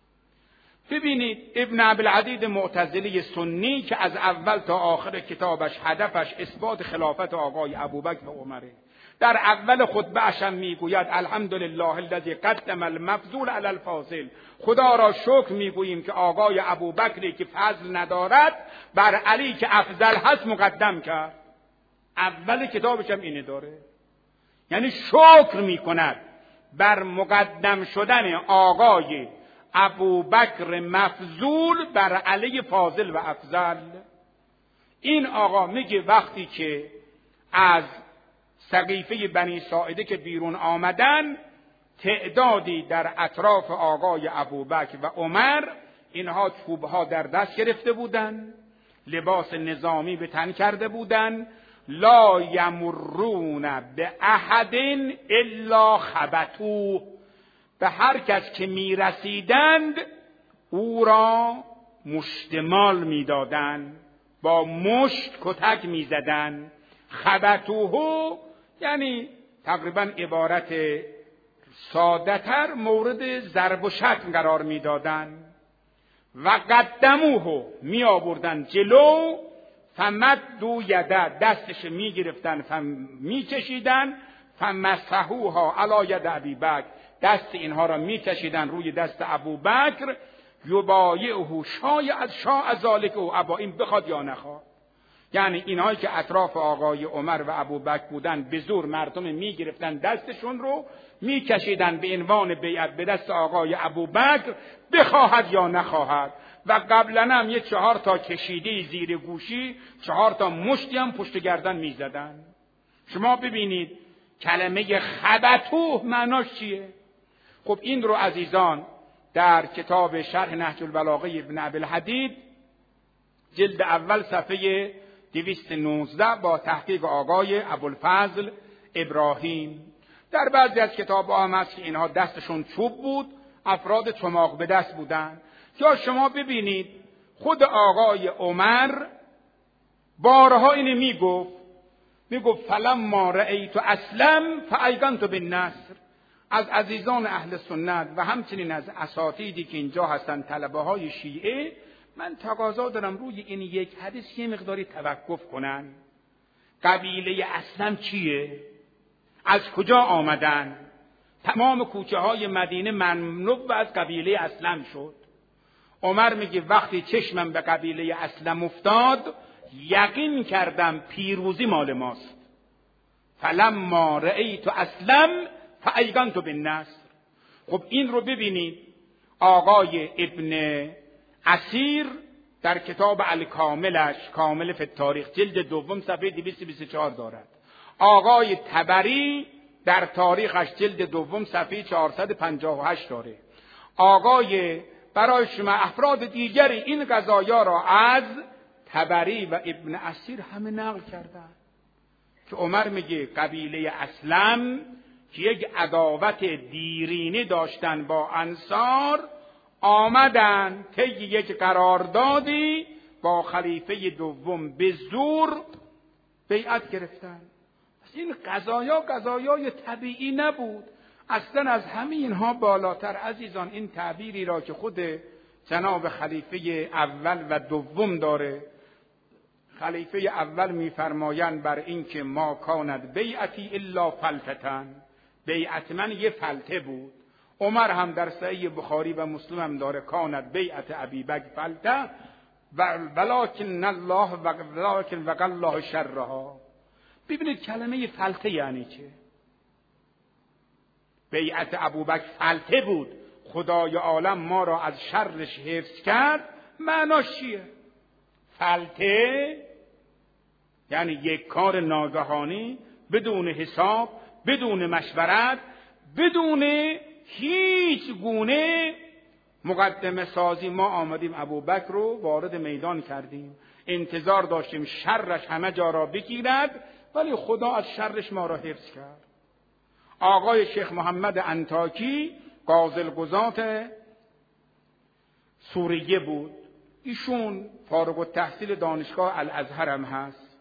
Speaker 1: ببینید ابن ابوالحدید معتزلی سنی که از اول تا آخر کتابش هدفش اثبات خلافت آقای ابوبکر و عمره، در اول خطبه اشم میگوید الحمدلله الذی قدم المفضول علی الفاضل. خدا را شکر میگوییم که آقای ابوبکری که فضل ندارد بر علی که افضل هست مقدم کرد. اول کتابش هم اینه داره، یعنی شکر میکند بر مقدم شدن آقای ابوبکر مفضول بر علی فاضل و افضل. این آقا میگه وقتی که از سقیفه بنی ساعده که بیرون آمدن، تعدادی در اطراف آقای ابوبکر و عمر، اینها چوبها در دست گرفته بودن، لباس نظامی به تن کرده بودن، لا یمرون به احد الا خبطوه. به هر کس که میرسیدند او را مشتمال میدادند، با مشت کتک میزدند. خبطوه یعنی تقریبا عبارت ساده‌تر مورد ضرب و شتم قرار میدادند. و قدموه می آوردن جلو، فمدوا یده دستش می گرفتن می کشیدن، فمسحوها علی ید ابوبکر دست اینها را می کشیدن روی دست ابوبکر. یبایعه شاء ذلک او ابا، این بخواد یا نخواد. یعنی اینهایی که اطراف آقای عمر و ابوبکر بودن به زور مردم می گرفتن دستشون رو می کشیدن به عنوان بیعت به دست آقای ابوبکر، بخواهد یا نخواهد. و قبلا هم یه 4 تا کشیده زیر گوشی، 4 تا مشتی هم پشت گردن می زدن. شما ببینید کلمه خبطوه معناش چیه؟ خب این رو عزیزان در کتاب شرح نهج البلاغه ابن ابوالحدید جلد اول صفحه 219 با تحقیق آقای ابوالفضل ابراهیم، در بعضی از کتاب‌ها هم هست که اینها دستشون چوب بود، افراد چماق به دست بودن. یا شما ببینید خود آقای عمر بارها اینو میگفت فلما رأیت اسلم فایقنت بالنصر. از عزیزان اهل سنت و همچنین از اساتیدی که اینجا هستن طلبه های شیعه، من تقاضا دارم روی این یک حدیث یه مقداری توقف کنن. قبیله اسلم چیه؟ از کجا آمدن؟ تمام کوچه های مدینه مملو از قبیله اسلم شد. عمر میگه وقتی چشمم به قبیله اسلم افتاد یقین کردم پیروزی مال ماست. فلما رأیت اسلم فایقنت بالنصر. خب این رو ببینید آقای ابن اسیر در کتاب الکاملش، کامل فی التاریخ جلد 2 صفحه 224 دارد. آقای طبری در تاریخش جلد 2 صفحه 458 داره. آقای برای شما افراد دیگری این قضایا را از طبری و ابن اسیر همه نقل کردن که عمر میگه قبیله اسلم که یک عداوت دیرینه داشتن با انصار، آمدن طی یک قراردادی با خلیفه دوم به زور بیعت گرفتن. این قضایای طبیعی نبود. اصلا از همه اینها بالاتر عزیزان این تعبیری را که خود جناب خلیفه اول و دوم داره، خلیفه اول میفرمایند بر این که ما کاند بیعتی الا فلتتن، بیعت من یه فلته بود. عمر هم در صحیح بخاری و مسلم هم داره کاند بیعت ابی بکر فلته ولکن وقى الله شرها. ببینید کلمه فلته یعنی چه؟ بیعت ابوبکر فلته بود، خدای عالم ما را از شرش حفظ کرد. معناش چیه؟ فلته یعنی یک کار ناگهانی، بدون حساب، بدون مشورت، بدون هیچ گونه مقدمه سازی. ما آمدیم ابوبکر رو وارد میدان کردیم، انتظار داشتیم شرش همه جا را بگیرد، ولی خدا از شرش ما را حفظ کرد. آقای شیخ محمد انطاکی قاضی‌القضات سوریه بود. ایشون فارغ التحصیل دانشگاه الازهر هم هست.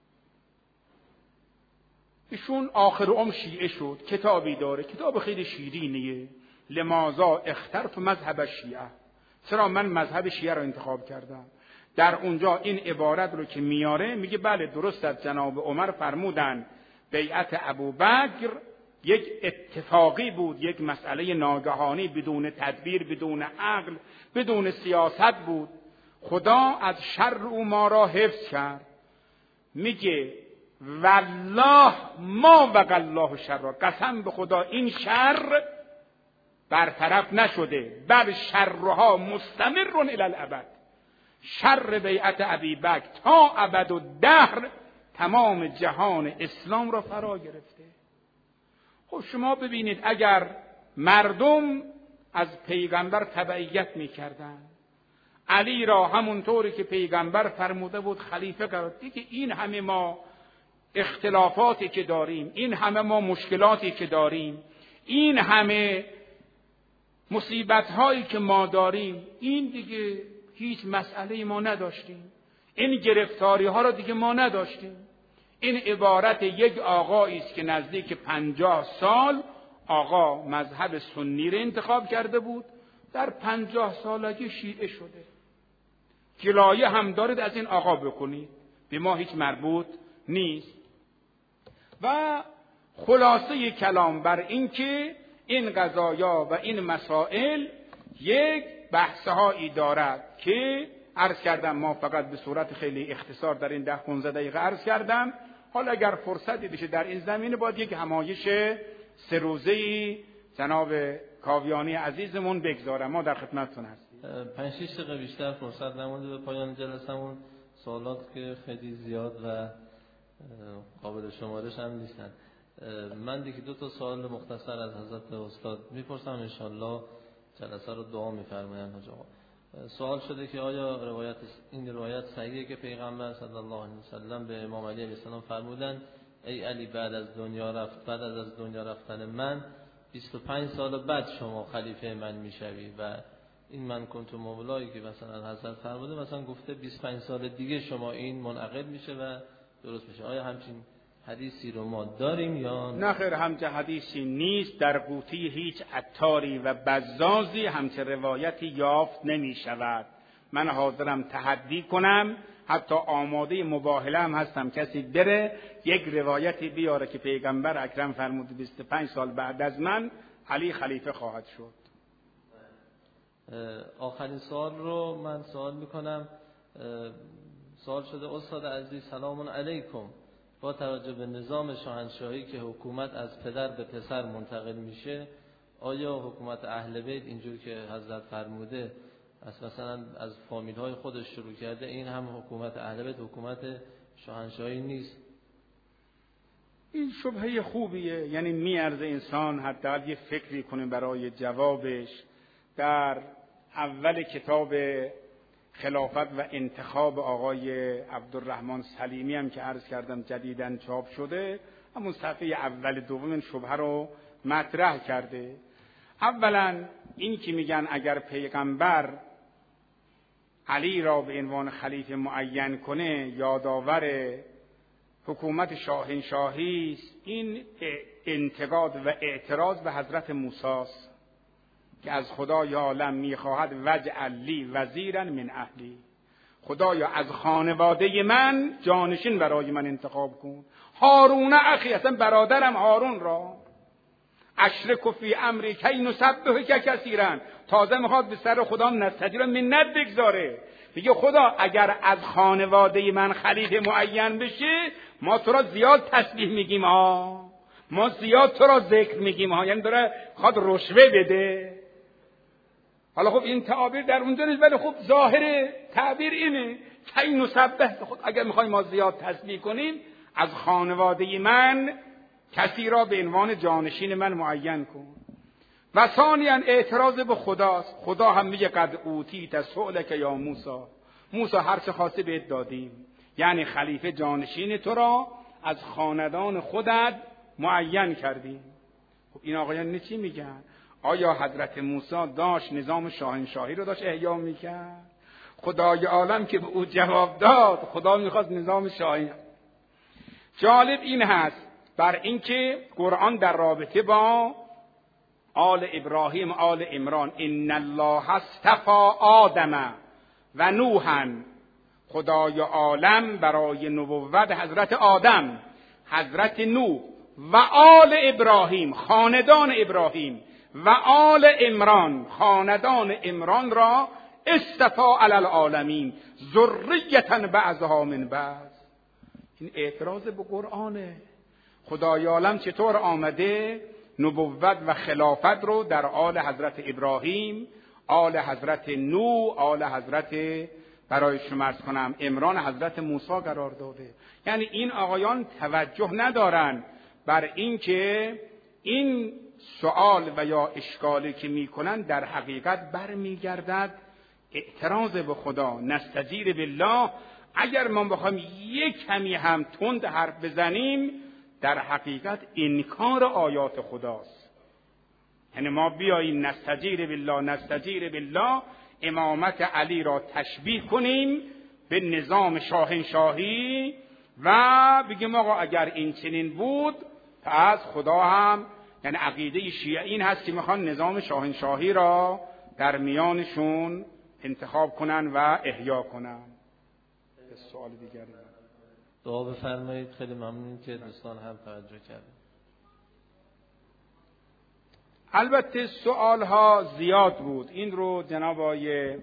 Speaker 1: ایشون آخر عمر شیعه شد. کتابی داره، کتاب خیلی شیرینیه، لماذا اخترت مذهب الشیعه، چرا من مذهب شیعه رو انتخاب کردم. در اونجا این عبارت رو که میاره میگه بله درست از جناب عمر فرمودن بیعت ابوبکر یک اتفاقی بود، یک مسئله ناگهانی، بدون تدبیر، بدون عقل، بدون سیاست بود. خدا از شر او ما را حفظ کرد. میگه والله ما وقى الله شر، قسم به خدا این شر برطرف نشده، بل شرها مستمر الی الابد. شر بیعت ابی بکر تا ابد و دهر تمام جهان اسلام را فرا گرفته. خب شما ببینید اگر مردم از پیغمبر تبعیت میکردن، علی را همونطوری که پیغمبر فرموده بود خلیفه قرار، دیگه این همه ما اختلافاتی که داریم، این همه ما مشکلاتی که داریم، این همه مصیبت‌هایی که ما داریم، این دیگه هیچ مسئله ما نداشتیم. این گرفتاری‌ها را دیگه ما نداشتیم. این عبارت یک آقایی است که نزدیک 50 سال آقا مذهب سنی را انتخاب کرده بود، در 50 سالگی شیعه شده. گلایه هم دارید از این آقا بکنید، به ما هیچ مربوط نیست. و خلاصه کلام بر این که این قضایا و این مسائل یک بحث‌هایی دارد که عرض کردم، ما فقط به صورت خیلی اختصار در این 10-15 دقیقه عرض کردم. حالا اگر فرصتی بشه در این زمینه باید یک همایش 3 روزه‌ای جناب کاویانی عزیزمون بگذارم. ما در خدمتتون هستیم.
Speaker 2: 5-6 دقیقه بیشتر فرصت نمونده به پایان جلسمون. سوالات که خیلی زیاد و قابل شمارش هم نیستن. من دیگه 2 سوال مختصر از حضرت استاد میپرسم، انشالله جلسه رو دعا میفرمایند. حاج آقا سوال شده که آیا این روایت صحیحه که پیغمبر صلی الله علیه وسلم به امام علی علیه السلام فرمودن ای علی بعد از دنیا رفتن من 25 سال بعد شما خلیفه من میشوی، و این من کنت مولایی که مثلا حضرت فرموده مثلا گفته 25 سال دیگه شما این منعقد میشه و درست میشه. آیا همچین حدیثی رو ما داریم یا
Speaker 1: نه؟ خیر، همچه حدیثی نیست. در قوطی هیچ عطاری و بزازی همچه روایتی یافت نمی شود. من حاضرم تحدی کنم، حتی آماده مباهله هم هستم، کسی بره یک روایتی بیاره که پیغمبر اکرم فرمود 25 سال بعد از من علی خلیفه خواهد شد.
Speaker 2: آخرین سوال رو من سوال میکنم. سوال شده استاد عزیز سلام علیکم، با توجه به نظام شاهنشاهی که حکومت از پدر به پسر منتقل میشه، آیا حکومت اهل بیت اینجور که حضرت فرموده مثلا از فامیل های خودش شروع کرده، این هم حکومت اهل بیت حکومت شاهنشاهی نیست؟
Speaker 1: این شبهه خوبیه، یعنی میارزه انسان حداقل یه فکری کنه برای جوابش. در اول کتاب خلافت و انتخاب آقای عبدالرحمن سلیمی هم که عرض کردم جدیداً چاپ شده، همون صفحه اول دوم این شبهه رو مطرح کرده. اولا این که میگن اگر پیغمبر علی را به عنوان خلیفه معین کنه یادآور حکومت شاهنشاهی است، این انتقاد و اعتراض به حضرت موسی است که از خدای عالم میخواهد وجعل لی وزیرا من اهلی، خدایا از خانواده من جانشین برای من انتخاب کن. هارون اخی، اصلا برادرم هارون را، اشرک فی امری کی نسبحک کثیرا، تازه میخواد به سر خدا نستجیب منت بگذاره، میگه خدا اگر از خانواده من خلیفه معین بشه ما تو را زیاد تسبیح میگیم ها، ما زیاد تو را ذکر میگیم ها، یعنی داره خود رشوه بده. حالا خب این تعبیر در اونجا نیست، ولی خب ظاهر تعبیر اینه کی نسبح، خود اگر میخوایم ما زیاد تسبیح کنیم از خانواده من کسی را به عنوان جانشین من معین کن. و ثانیاً اعتراض به خداست. خدا هم میگه قد اوتیت سؤلک یا موسی، موسی هر چه خواسته بهت دادیم، یعنی خلیفه جانشین تو را از خاندان خودت معین کردیم. خب این آقایان چی میگن؟ آیا حضرت موسی داشت نظام شاهنشاهی رو داشت احیا میکرد؟ خدای عالم که به او جواب داد خدا میخواست نظام شاهی. جالب این هست بر اینکه قرآن در رابطه با آل ابراهیم آل عمران ان الله اصطفی آدم و نوحا، خدای عالم برای نبوت حضرت آدم، حضرت نوح و آل ابراهیم خاندان ابراهیم و آل عمران خاندان عمران را اصطفی علی العالمین ذریة بعضها من بعض. این اعتراض به قرآنه. خدای عالم چطور آمده نبوت و خلافت رو در آل حضرت ابراهیم، آل حضرت نوح، آل حضرت برای شما عرض کنم عمران حضرت موسی قرار داده. یعنی این آقایان توجه ندارن بر این که این سوال و یا اشکالی که میکنن در حقیقت برمیگردد اعتراض به خدا. نستجیر بالله، اگر ما بخوایم یک کمی هم تند حرف بزنیم در حقیقت انکار آیات خداست. یعنی ما بیاییم نستجیر بالله نستجیر بالله، امامت علی را تشبیه کنیم به نظام شاهنشاهی و بگیم آقا اگر این چنین بود پس خدا هم، یعنی عقیده شیعه این هست که میخوان نظام شاهنشاهی را در میانشون انتخاب کنن و احیا کنن. سوال دیگری
Speaker 2: دعا بفرمایید. خیلی ممنون که دوستان هم توجه کردن.
Speaker 1: البته سوال ها زیاد بود. این رو جناب آقای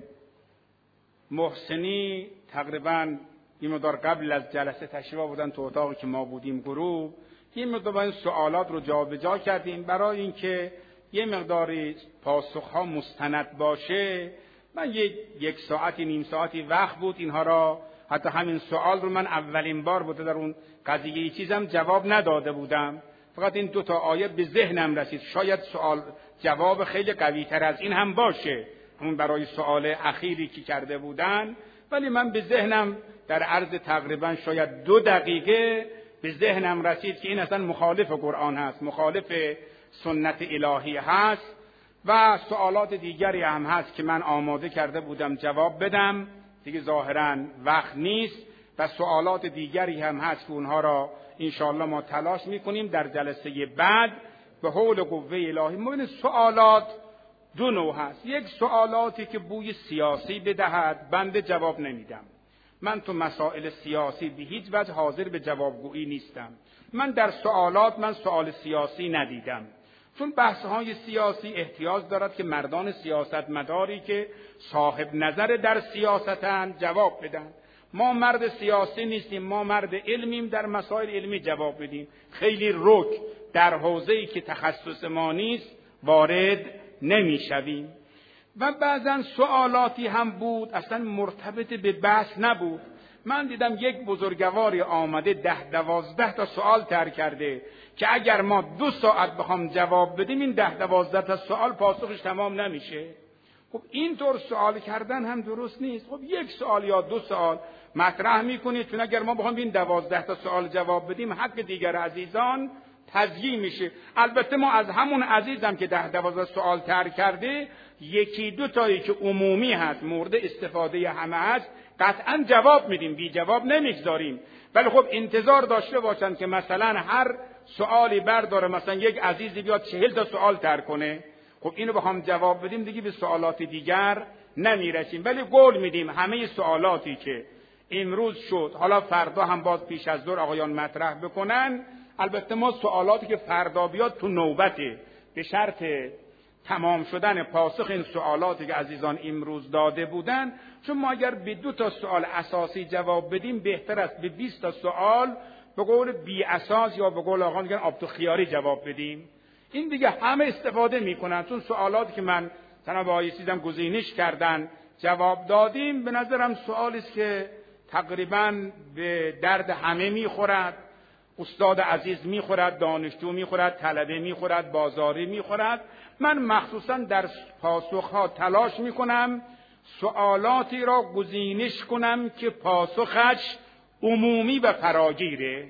Speaker 1: محسنی تقریبا این مقدار قبل از جلسه تشریف بودن تو اتاقی که ما بودیم گروه، این مقدار این سوالات رو جابجا کردیم برای اینکه یه مقداری پاسخ ها مستند باشه. من یک ساعتی نیم ساعتی وقت بود اینها را، حتی همین سوال رو من اولین بار بوده در اون قضیه چیزم جواب نداده بودم، فقط این 2 آیه به ذهنم رسید. شاید سوال جواب خیلی قوی تر از این هم باشه، همون برای سوال اخیری که کرده بودن، ولی من به ذهنم در عرض تقریبا شاید 2 دقیقه به ذهنم رسید که این اصلا مخالف قرآن هست، مخالف سنت الهی هست و سوالات دیگری هم هست که من آماده کرده بودم جواب بدم، دیگه ظاهراً وقت نیست و سوالات دیگری هم هست که اونها را انشاءالله ما تلاش میکنیم در جلسه بعد به حول قوه الهی. ببینید سوالات 2 نوع هست. یک سوالاتی که بوی سیاسی بدهد بنده جواب نمیدم. من تو مسائل سیاسی به هیچ وجه حاضر به جوابگویی نیستم. من در سوالات من سوال سیاسی ندیدم، چون بحث‌های سیاسی احتیاج دارد که مردان سیاستمداری که صاحب نظر در سیاستند جواب بدن. ما مرد سیاسی نیستیم، ما مرد علمیم، در مسائل علمی جواب بدیم. خیلی رک در حوزه‌ای که تخصص ما نیست وارد نمی‌شویم. و بعضا سوالاتی هم بود اصلا مرتبط به بحث نبود. من دیدم یک بزرگواری آمده 10-12 تا سوال طرح کرده که اگر ما 2 ساعت بخوام جواب بدیم این 10-12 تا سوال پاسخش تمام نمیشه. خب اینطور سوال کردن هم درست نیست. خب 1 سوال یا 2 سوال مطرح میکنید، چون اگر ما بخوام این 12 تا سوال جواب بدیم حق دیگر عزیزان تضییع میشه. البته ما از همون عزیزم که 10-12 سوال طرح کرده، یکی دو تایی که عمومی هست مورد استفاده همه هست قطعا جواب میدیم، بی جواب نمیگذاریم. ولی خب انتظار داشته باشن که مثلا هر سوالی برداره، مثلا یک عزیزی بیاد 40 تا سوال طرح کنه، خب اینو بخوام جواب بدیم دیگه به سوالات دیگر نمیرسیم. ولی قول میدیم همه سوالاتی که امروز شد، حالا فردا هم باز پیش از ظهر آقایان مطرح بکنن. البته ما سوالاتی که فردا بیاد تو نوبته، به شرط تمام شدن پاسخ این سوالاتی که عزیزان امروز داده بودن. چون ما اگر به 2 تا سوال اساسی جواب بدیم بهتر است به 20 تا سوال به قول بی اساس یا به قول آقا میگن آب تو خیاری جواب بدیم. این دیگه همه استفاده میکنن، چون سوالاتی که من تنها با چیزم گزینش کردن جواب دادیم به نظرم سوالی است که تقریبا به درد همه میخورد. استاد عزیز میخورد، دانشجو میخورد، طلبه میخورد، بازاری میخورد. من مخصوصا در پاسخها تلاش میکنم سوالاتی را گزینش کنم که پاسخش عمومی و فراگیره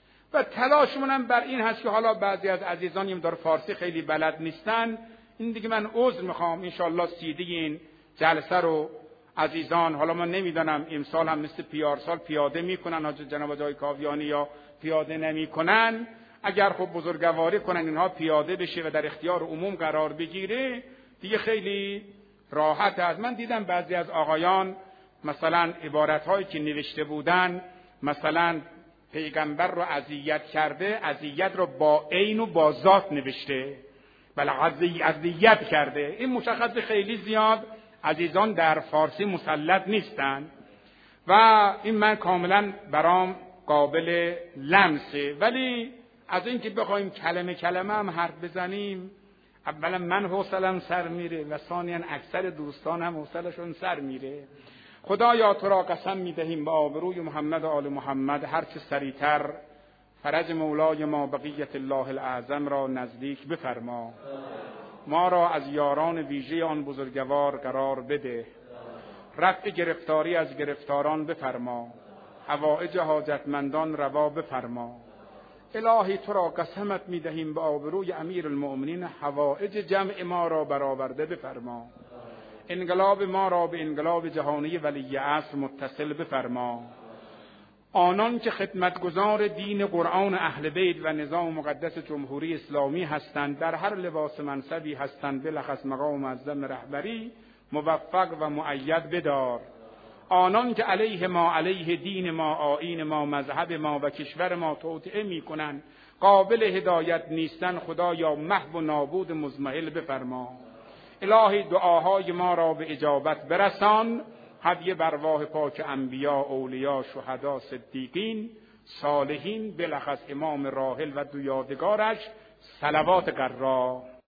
Speaker 1: و تلاش منم بر این هست که حالا بعضی از عزیزان این در فارسی خیلی بلد نیستن، این دیگه من عذر میخوام. انشالله سیدی این جلسه رو عزیزان، حالا من نمیدانم امسال هم مثل پیارسال پیاده میکنن جناب آقای کاویانی یا پیاده نمیکنن. اگر خب بزرگواری کنن اینها پیاده بشه و در اختیار عموم قرار بگیره دیگه خیلی راحت است. من دیدم بعضی از آقایان مثلا عبارتهایی که نوشته بودن، مثلا پیغمبر رو اذیت کرده، اذیت رو با عین و با ذات نوشته، بله اذیت کرده. این مشخص خیلی زیاد عزیزان در فارسی مسلط نیستن و این من کاملا برام قابل لمسه. ولی از این که بخوایم کلمه کلمه هم حرف بزنیم، اولا من حوصله‌ام سر میره و ثانیاً اکثر دوستان هم حوصله‌شون سر میره. خدایا تو را قسم میدهیم به آبروی محمد و آل محمد هر چه سریعتر فرج مولای ما بقیت الله الاعظم را نزدیک بفرما. ما را از یاران ویژه آن بزرگوار قرار بده. رفع گرفتاری از گرفتاران بفرما. حوائج حاجتمندان روا بفرما. الهی تو را قسمت میدهیم به آبروی امیر المؤمنین حوائج جمع ما را برآورده بفرما. انقلاب ما را به انقلاب جهانی ولی عصر متصل بفرما. آنان که خدمتگزار دین قرآن اهل بیت و نظام مقدس جمهوری اسلامی هستند، در هر لباس منصبی هستند، بلخص مقام معظم رهبری موفق و مؤید بدار. آنان که علیه ما، علیه دین ما، آیین ما، مذهب ما و کشور ما توطئه میکنند، قابل هدایت نیستند، خدایا محو و نابود مضمحل بفرما. الهی دعاهای ما را به اجابت برسان. هدیه بر ارواح پاک انبیا، اولیا، شهدا، صدیقین، صالحین، بلخص امام راحل و دو یادگارش صلوات قرار.